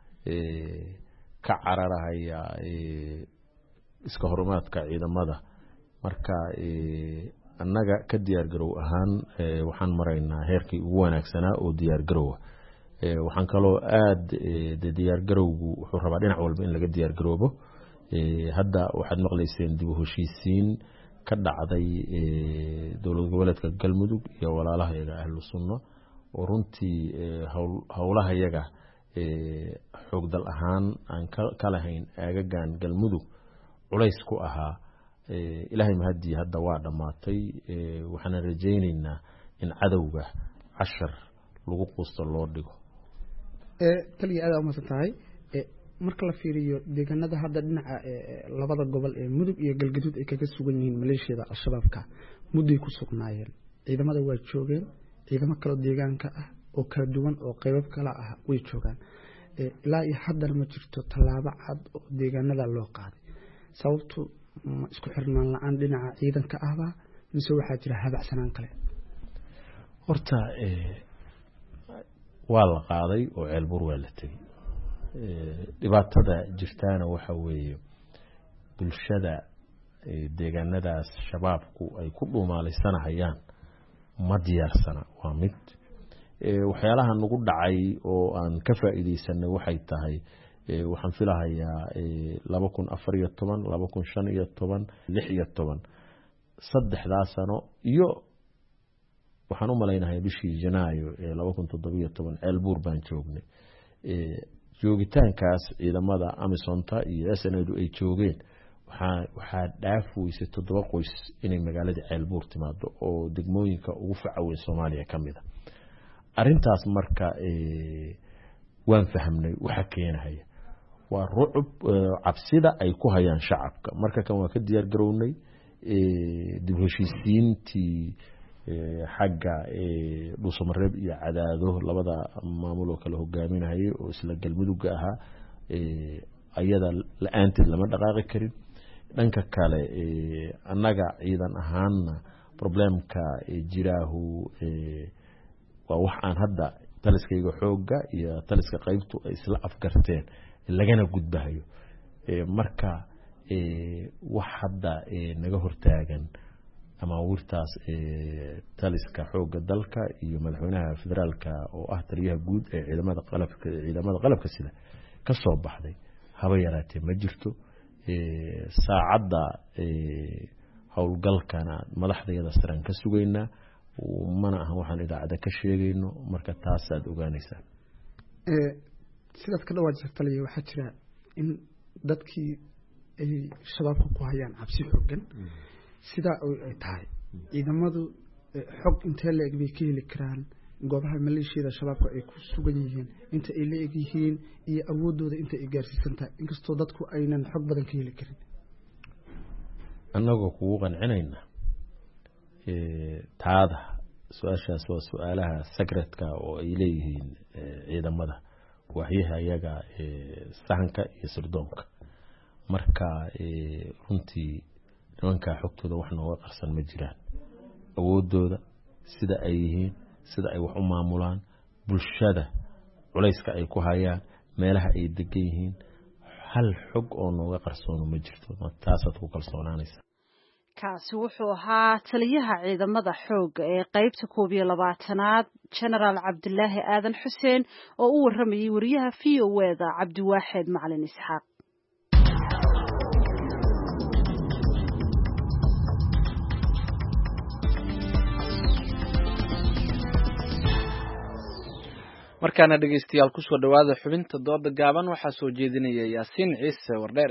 ka cararaya iska horumaadka ciidamada marka annaga ka diyaar garow ahaan waxaan maraynaa heerkii ugu wanaagsanaa oo diyaar garow waxaan kaloo aad de diyaar garowgu wuxuu rabaa dhinac walba in laga diyaar garoobo hadda waxaad maqlayseen dib u heshiisiin ka dhacday dowlad goboleedka Galmudug iyo walaalaha iyaga ahlu sunno oo runtii howlaha iyaga xoog dal ahaan aan ka lahayn aagagan Galmudug culays ku ahaa ilaahay mahadii hadda waa dhamaatay waxaan rajaynaynaa in cadawga cashar lagu quusto loo dhigo ee taliya aad ma tahay marka la fiiriyo deegaanada hadda dhinaca labada gobol ee Mudug iyo Galgaduud ay kaga sugan yihiin maleeshiyada al-shabaabka mudday ku sugnaayeen ciidamada waa joogeen ciidamo kale deegaanka ah oo kala duwan oo qayb kala ah way joogaan ilaa iyo hadda ma jirto tallaabo cad oo deegaanada loo qaaday sababtu isku xirnaan la'aan dhinaca ciidanka ahba mise waxa jira habacsanaan kale horta waa la qaaday oo ceelbur waa la tagay dhibaatada jirtaana waxa weeye bulshada deegaanadaas shabaabku ay ku dhuumaalaysanayaan ma diyaarsana waa mid waxyaalaha nagu dhacay oo aan ka faa'iideysanay waxay tahay waxaan filahayaa laba kun afar iyo toban laba kun shan iyo toban lix iyo toban saddexdaas sano iyo waxaan u malaynayaa bishii Janaayo ee laba kun toddoba iyo toban ceelbuur baan joognay joogitaankaas ciidamada Amisonta iyo S N A ay joogeen waxa waxa dhaaf weysay toddoba qoys inay magaalada ceelbuur timaado oo degmooyinka ugu facaweyn Soomaaliya kamid ah arintaas marka ee waan fahamnay waxa keenaya waa rucub cabsida ay ku hayaan shacabka marka kan waa ka diyaar garownay ee dib heshiisiintii xagga ee dhuusamareeb iyo cadaado labada maamul oo kala hogaaminayay oo isla Galmudug ahaa ee ayada la'aanteed lama dhaqaaqi karin dhanka kale ee annaga ciidan ahaanna problemka jiraahu ee waa wax aan hadda taliskayga xooga iyo taliska qaybtu ay isla afgarteen lagana gudbahayo ee marka ee wax hadda ee naga hortaagan ama wirtaas ee taliska xooga dalka iyo madaxweynaha federaalka oo ah taliyaha guud ee ciidamada qalabka ciidamada qalabka sida ka soo baxday haba yaraatee ma jirto ee saacada ee howlgalkana madaxdeeda saran ka sugeynaa mana aha waxaan idaacada ka sheegayno marka taas aad ogaanaysaa ee sidaad ka dhawaad taliya waxa jira in dadkii ay shabaabka ku hayaan cabsi xooggan sida ay tahay ciidamadu xog intee la egbay ka heli karaan goobaha maleeshiyada shabaabka ay ku sugan yihiin inta ay la eg yihiin iyo awoodooda inta ay gaarsiisan tahay inkastoo dadku aynan xog badan ka heli karin annagoo kugu qancinayna ee taada su'aashaas waa su'aalaha secretka oo ay leeyihiin ciidamada waxyaha iyaga ee sahanka iyo sirdoonka marka ee runtii nimanka xogtooda wax nooga qarsan ma jiraan awoodooda sida ay yihiin sida ay wax u maamulaan bulshada culayska ay ku hayaan meelaha ay degan yihiin hal xog oo nooga qarsoono ma jirto taasaad ku kalsoonaanaysa kaasi wuxuu ahaa taliyaha ciidamada xoogga ee qaybta koob iyo labaatanaad genaraal cabdilaahi aadan xuseen oo u waramayay wariyaha v o e da cabdiwaaxid macalin isxaaq markaana dhegeystayaal ku soo dhawaada xubinta dooda gaaban waxaa soo jeedinaya yaasiin ciise wardheere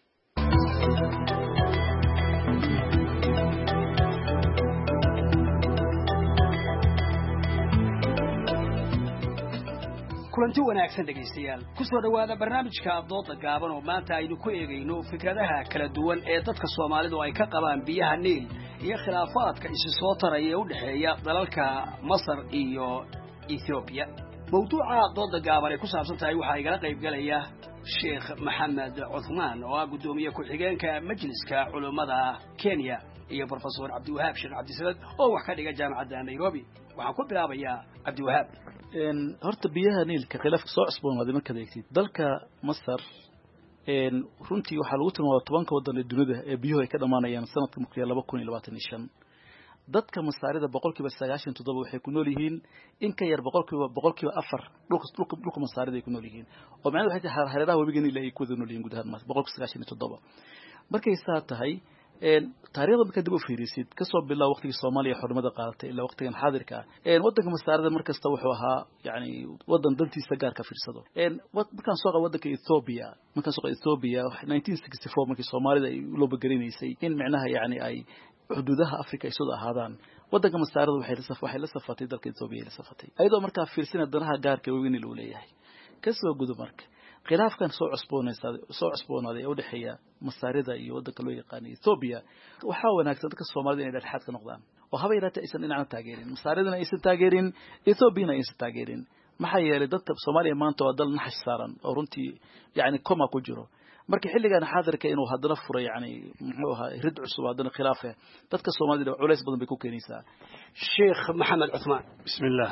kulanti wanaagsan dhegaystayaal ku soo dhawaada barnaamijka dooda gaaban oo maanta aynu ku eegayno fikradaha kala duwan ee dadka Soomaalidu ay ka qabaan biyaha Niil iyo khilaafaadka isu soo taraya u dhaxeeya dalalka Masar iyo Ethiopia. mawduuca dooda gaaban ee ku saabsan tahay waxa igala qayb galaya Sheikh Maxamed Uthman oo ah gudoomiye ku xigeenka Majliska Culimada Kenya iyo Professor Abdiwahaab Sheikh Abdisaad oo wax ka dhiga jaamacadda Nairobi. waxaan ku bilaabayaa Abdiwahaab een horta biyaha Niilka khilaafka soo cusboonaaday marka deegtid dalka Masar een runtii waxa lagu tilmaamay tobanka wadan ee dunida ee biyuhu ay ka dhamaanayaan sanadka markii laba kun iyo labaatan iyo shan dadka Masaarida boqolkiiba sagaashan iyo toddoba waxay ku nool yihiin in ka yar boqolkiiba boqolkiiba afar dhulka dhulka dhulka Masaarida ay ku nool yihiin oo macnaheedu waxay tahay hareeraha webiga Niil ay ku nool yihiin gudaha Masar boqolkiiba sagaashan iyo toddoba markay saa tahay een taariikhda marka dib u fiirisid ka soo bilow waqtigii Soomaaliya xornimada qaadatay ilaa waqtigan xaadirka een wadanka Masaarida markasta wuxuu ahaa yaani wadan dantiisa gaar ka fiirsado een markaan soo qabo wadanka Ethiopia markaan soo qabo Ethiopia nineteen sixty-four markii Soomaalida ay loo bagariinaysay in macnaha yaani ay xuduudaha Afrika ay soo ahaadaan wadanka Masaarida waxay la safay la safatay dalka Ethiopia la safatay ayadoo markaa fiirsinada danaha gaarka weyn loo leeyahay kasoo gudo marka khilaafkan soo cusboonaysa soo cusboonaaday u dhaxeeya Masaarida iyo wadanka loo yaqaan Ethiopia waxa wanaagsan dadka Soomaalida inay dhexaad ka noqdaan oo haba yaraatay aysan dhinaca taageerin Masaaridana aysan taageerin Ethiopia aysan taageerin maxaa yeelay dadka Soomaaliya maanta waa dal naxas saaran oo runtii yaani koma ku jiro markii xilligan xaadirka inuu hadana furo yaani muxuu ahaa rid cusub hadana khilaaf dadka Soomaalida culays badan bay ku keenaysaa Sheikh Maxamed Uthman bismillah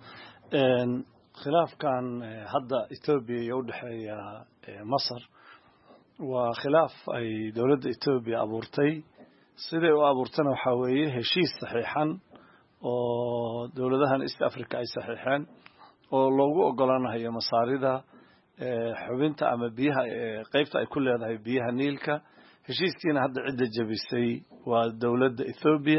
een khilaafkan hadda Ethiopia iyo u dhaxeeya Masar waa khilaaf ay dawladda Ethiopia abuurtay sidii uu abuurtana waxa weeye heshiis saxiixan oo dawladahan East Africa ay saxiixeen oo loogu ogolaanayo Masaarida xubinta ama biyaha qaybta ay ku leedahay biyaha Niilka heshiiskiina hadda cidda jabisay waa dawladda Ethiopia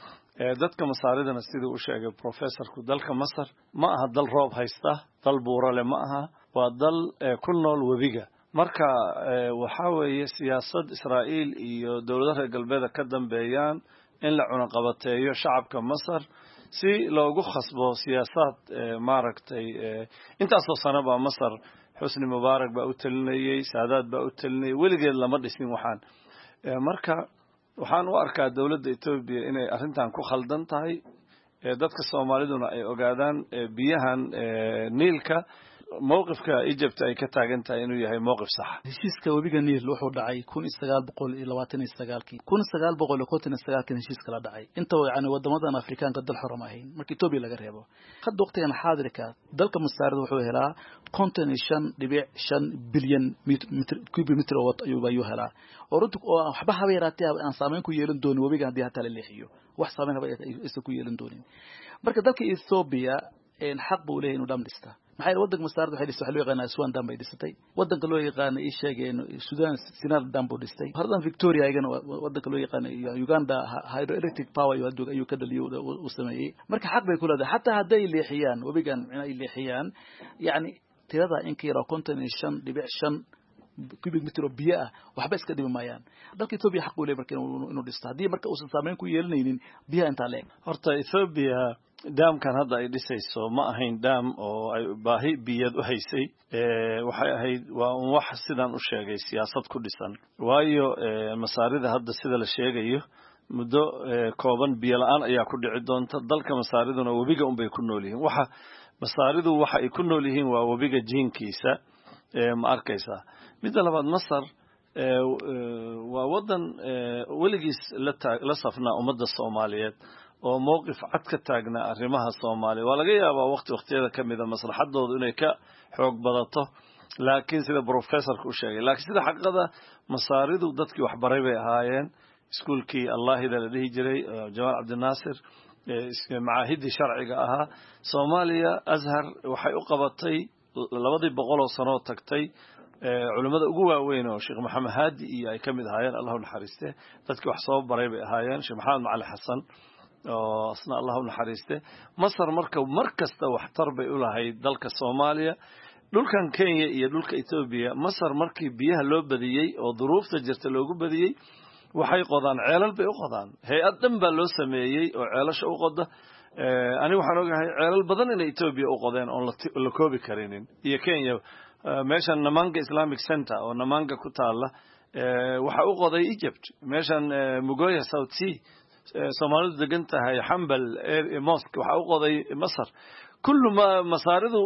dadka Masaaridana sidii uu sheegay professorku dalka Masar ma aha dal roob haysta dal buurale ma aha waa dal ku nool webiga marka waxa weeye siyaasad Israa'iil iyo dawladaha reer galbeedka ka dambeeyaan in la cunaqabateeyo shacabka Masar si loogu khasbo siyaasad maaragtay intaas oo sano ba Masar Xusni Mubaarak ba u talinayay Saadaad ba u talinayay weligeed lama dhisin waxaan marka waxaan u arkaa dawladda Ethiopia inay arrintan ku khaldan tahay dadka Soomaaliduna ay ogaadaan biyahan Niilka mowqifka Egypt ay ka taagan tahay inuu yahay mowqif sax heshiiska webiga Niil wuxuu dhacay kun iyo sagaal boqol iyo labaatan iyo sagaal kii kun iyo sagaal boqol iyo konton iyo sagaal kii heshiiska la dhacay inta yaani wadamadan Afrikaanka dal xor ma ahayn markii Ethiopia laga reebo hadda waqtigan xaadirka dalka Masaarida wuxuu helaa konton iyo shan dhibic shan bilyan cubic meter oo ayuu bayu helaa oo runtii oo waxba haba yaraatay aan saameyn ku yeelan doonin webiga hadii hata la leexiyo wax saameyn haba aysan ku yeelan doonin marka dalka Ethiopia een xaq buu leeyahay inuu dham dhista maxay wadanka Masaarida waxay dhisay loo yaqaan Aswan dam bay dhisatay wadanka loo yaqaan ay sheegeen Sudan Sinar dam buu dhistay hardan Victoria ayagana wadanka loo yaqaan Uganda hydroelectric power iyo adduunka ayuu ka dhaliyo uu sameeyay marka xaq bay ku leedahay hatta haday leexiyaan webigan inay leexiyaan yaani tirada in ka yara konton iyo shan dhibic shan cubic meter oo biyo ah waxba iska dhimi maayaan dalka Ethiopia xaq u leeyahay marka inuu dhisto hadii marka uu saameyn ku yeelanaynin biyaha inta leeg horta Ethiopia daamkan hadda ay dhisayso ma ahayn daam oo ay baahi biyad u haysay ee waxay ahayd waa un wax sidan u sheegay siyaasad ku dhisan waayo Masaarida hadda sida la sheegayo muddo kooban biyo la'aan ayaa ku dhici doonta dalka Masaariduna webiga un bay ku nool yihiin waxa Masaaridu waxa ay ku nool yihiin waa webiga jiinkiisa ee ma arkaysa mid labaad Masar waa wadan weligiis la la safnaa ummadda Soomaaliyeed oo mowqif cad ka taagnaa arrimaha Soomaaliya waa laga yaabaa waqti waqtiyada kamid ah maslaxadoodu inay ka xoog badato laakiin sida professorku sheegay laakiin sida xaqada masaaridu dadkii wax baray bay ahaayeen iskuulkii Allaahida la dhihi jiray Jawaar Cabdi Naasir macaahidii sharciga ahaa Soomaaliya Azhar waxay u qabatay labadii boqol oo sano tagtay culimada ugu waaweyn oo Sheekh Maxamed Haadi iyo ay kamid ahaayeen Allahu naxariiste dadkii wax soo baray bay ahaayeen Sheekh Maxamed Macali Xasan oo asna Allahu naxariiste Masar marka markasta wax tar bay u lahayd dalka Soomaaliya dhulkan Kenya iyo dhulka Ethiopia Masar markii biyaha loo badiyay oo duruufta jirta loogu badiyay waxay qodaan ceelal bay u qodaan hay'ad dhan baa loo sameeyay oo ceelasha u qoda ani waxaan ogahay ceelal badan in Ethiopia u qodeen oo la koobi karinin iyo Kenya meeshan Namanga Islamic Center oo Namanga ku taala waxa u qoday Egypt meeshan Mugoya South Sea Soomaalidu degan tahay Hambal Mosque waxa u qoday Masar kullu ma masaaridu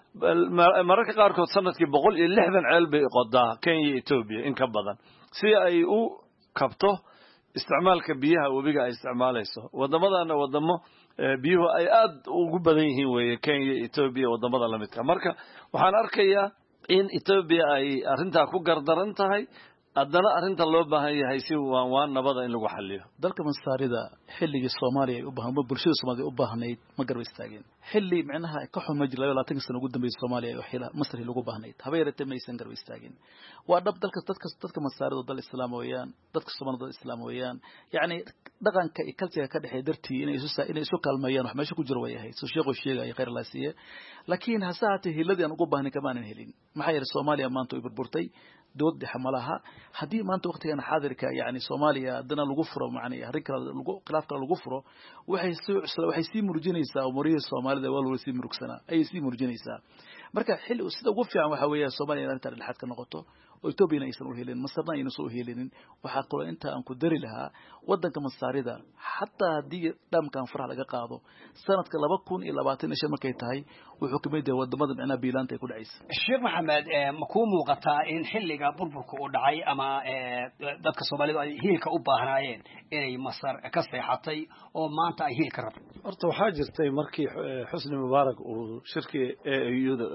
mararka qaarkood sanadkii boqol iyo lixdan ceel bay qodaa Kenya Ethiopia in ka badan si ay u kabto isticmaalka biyaha wabiga ay isticmaalayso wadamadaana wadamo biyuhu ay aad ugu badan yihiin weeye Kenya Ethiopia wadamada la midka marka waxaan arkayaa in Ethiopia ay arinta ku gardaran tahay haddana arinta loo baahan yahay si waan waan nabada in lagu xalliyo dalka masaarida xilligii Soomaaliya ay u baahan bulshada Soomaaliya u baahnayd ma garab istaageen xilli macnaha ka xun ma jiro labaatan sano ugu dambeeyay Soomaaliya oo xila Masar lagu baahnayd habeertay maysan garab istaageen waa dab dalka dadka dadka masaarida dal islaam weeyaan dadka Soomaalida dal islaam weeyaan yaani dhaqanka iyo culture ka dhaxay dartii inay isu inay isu kalmayaan wax meesha ku jiro way ahayd soo sheego sheegay khayr la siiyay laakiin hasaate hiladii aan ugu baahnay kama aanan helin maxay yar Soomaaliya maanta ay burburtay dood xamalaha hadii maanta waqtigan xaadirka yaani Soomaaliya dana lagu furo macnaa arrinka lagu khilaafka lagu furo waxay soo waxay sii murjinaysaa umuriye Soomaalida wal wal sii murugsanaa ay sii murjinaysaa marka xil sida ugu fiican waxa weeyaa Soomaaliya inta dhexad ka noqoto oo Ethiopia aysan u helin Masarna aysan soo helin waxa qolo inta aan ku dari lahaa wadanka masaarida hatta hadii dhamkan faraha laga qaado sanadka laba kun iyo labaatan iyo shan markay tahay wuxuu ka mid yahay wadamada macnaa biilaanta ay ku dhacaysa Sheekh Maxamed ma ku muuqataa in xilliga burburka uu dhacay ama dadka Soomaalidu ay hiilka u baahnaayeen inay Masar ka seexatay oo maanta ay hiilka rabto horta waxa jirtay markii Xusni Mubaarak uu shirkii AUda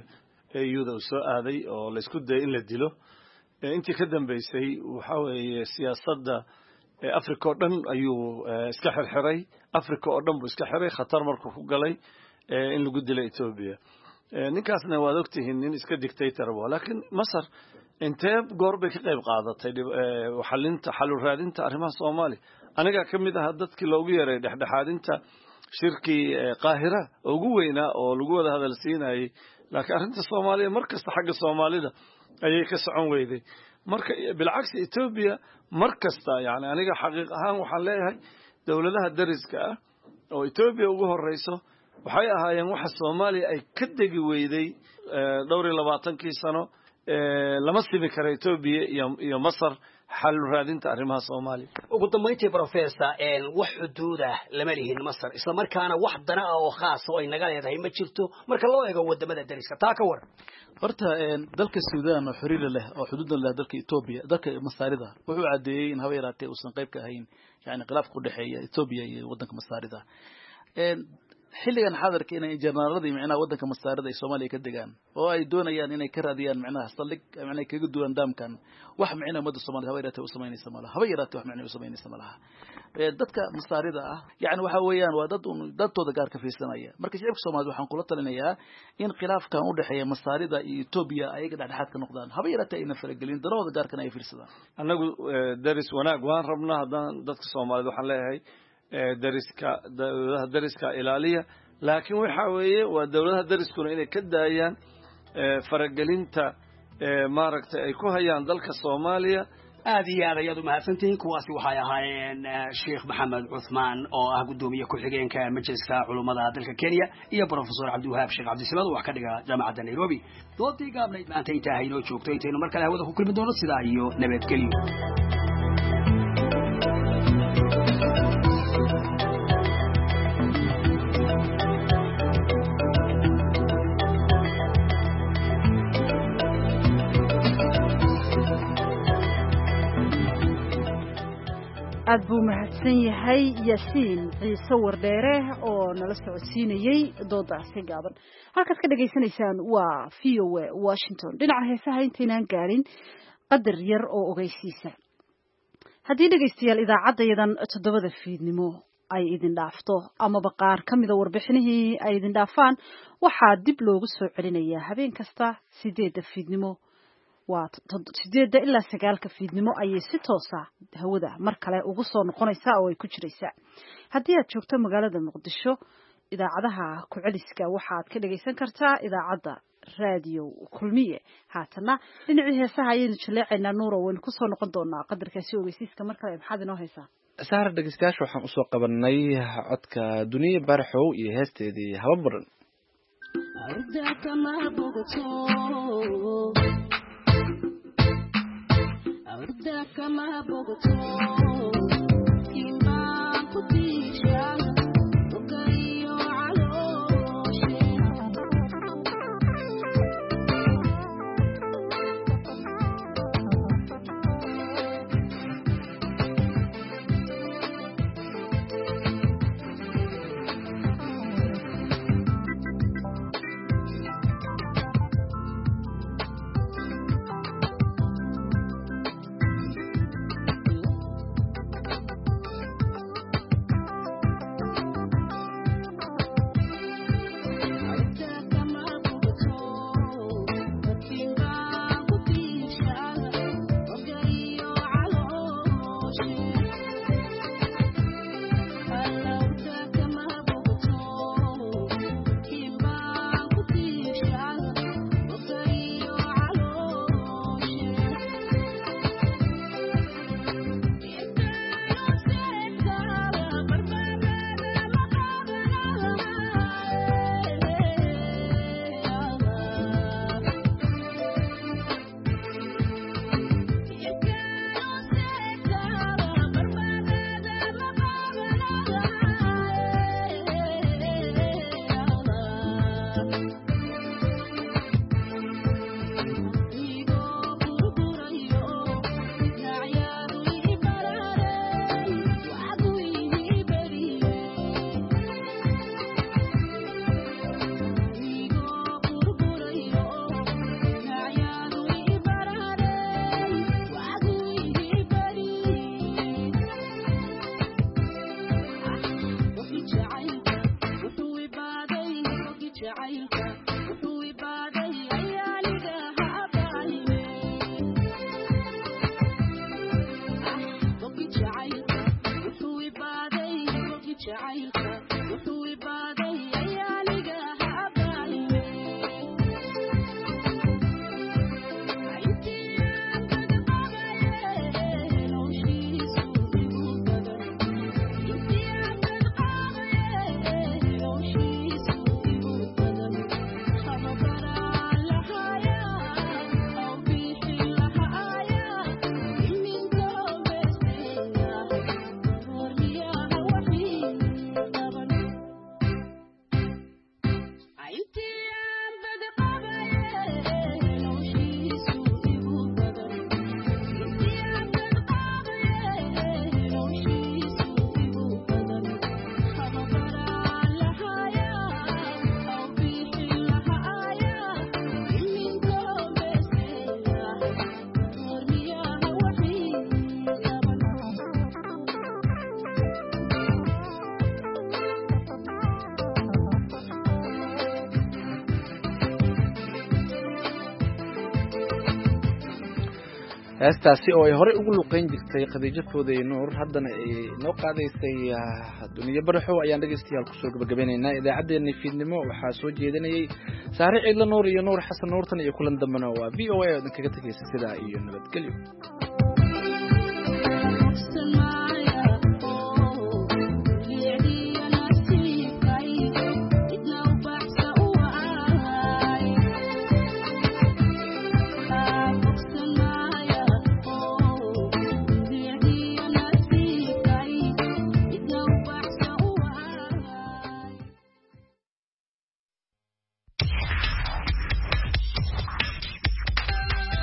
AUda soo aaday oo la isku dayay in la dilo intii ka dambeysay waxa weeye siyaasadda Afrika oo dhan ayuu iska xirxiray Afrika oo dhan buu iska xiray khatar markuu ku galay in lagu dilay Ethiopia ninkaasna waad ogtihiin in iska dictator waa laakiin Masar intee goor bay ka qayb qaadatay xalinta xalul raadinta arrimaha Soomaaliya aniga kamid ah dadkii loogu yeeray dhexdhexaadinta shirkii Qaahira ugu weynaa oo lagu wada hadal siinayay laakiin arrinta Soomaaliya markasta xagga Soomaalida ayay ka socon weyday marka bilcaks Ethiopia markasta yaani aniga xaqiiq ahaan waxaan leeyahay dawladaha dariska ah oo Ethiopia ugu horeyso waxay ahaayeen waxa Soomaaliya ay ka degi weyday dhowr iyo labaatan sano lama simi karo Ethiopia iyo Masar xal raadinta arrimaha Soomaaliya ugu dambeyntii professor een wax xuduuda lama lihin Masar isla markaana wax dana ah oo khaas oo ay naga leedahay ma jirto marka loo eego wadamada dariska taa ka war horta dalka Suudaan oo xiriir leh oo xuduud leh dalka Ethiopia dalka Masaarida wuxuu cadeeyay in habeeraatay uusan qayb ka ahayn yaani khilaaf ku dhaxeeya Ethiopia iyo wadanka Masaarida een xilligan xadarka inay janaaradii macnaha wadanka Masaarida ay Soomaaliya ka degaan oo ay doonayaan inay ka raadiyaan macnaha salig macnaha kaga duwan daamkan wax macnaha umada Soomaaliya habeeraatay u sameynaysa malaha habeeraatay wax macnaha u sameynaysa malaha dadka Masaarida ah yaani waxa weeyaan waa dad dadtooda gaar ka fiirsanaya marka shacabka Soomaaliya waxaan kula talinayaa in khilaafkan u dhaxeeya Masaarida iyo Ethiopia ay ka dhexdhexaad ka noqdaan habeeraatay ayna faragelin darooda gaarkan ay fiirsadaan anagu daris wanaag waan rabnaa haddaan dadka Soomaaliyeed waxaan leeyahay dariska dawladaha dariska ilaaliya laakiin waxa weeye waa dawladaha dariskuna inay ka daayaan faragelinta maaragtay ay ku hayaan dalka Soomaaliya aad iyo aad ayaad u mahadsantihiin kuwaasi waxay ahaayeen Sheekh Maxamed Cuthmaan oo ah gudoomiye ku xigeenka majliska culimada dalka Kenya iyo professor Cabdiwahaab Sheekh Cabdisalaam wax ka dhiga jaamacadda Nairobi doodii gaabnayd maanta inta ay noo joogto intaynu mar kale hawada ku kulmi doono sidaa iyo nabadgelyo aad buu mahadsan yahay yaasiin ciise wardheere oo nala socodsiinayey doodaasi gaaban halkaad ka dhagaysanaysaan waa v o a washington dhinaca heesaha intaynaan gaadhin qadar yar oo ogeysiisa haddii dhegaystayaal idaacaddayadan toddobada fiidnimo ay idin dhaafto amaba qaar ka mida warbixinihii ay idin dhaafaan waxaa dib loogu soo celinayaa habeen kasta sideedda fiidnimo waa sideedda ilaa sagaalka fiidnimo ayay si toosa hawada mar kale ugu soo noqonaysaa oo ay ku jiraysaa haddii aad joogto magaalada muqdisho idaacadaha ku-celiska waxaad ka dhagaysan kartaa idaacadda raadiyo kulmiye haatana dhinacii heesaha ayaynu jaleecaynaa nuuro waynu kusoo noqon doonaa qadarkaasi ogeysiiska mar kale maxaad inoo haysaa saar dhegeystayaasha waxaan usoo qabanay codka duniya baaraxow iyo heesteedii haba baran kama bogoto kimba kutisha ugayo aloshe heestaasi oo ay horey ugu luqeyn jirtay Khadiija Fooday Nuur haddana ay noo qaadaysay duniya baraxow ayaan dhageystayaal kusoo gabagabeynaynaa idaacadeena fiidnimo waxaa soo jeedinayay Saare Ciidla Nuur iyo Nuur Xasan Nuurtan iyo kulan dambana waa V O A oo idinkaga tagaysa sidaa iyo nabadgelyo.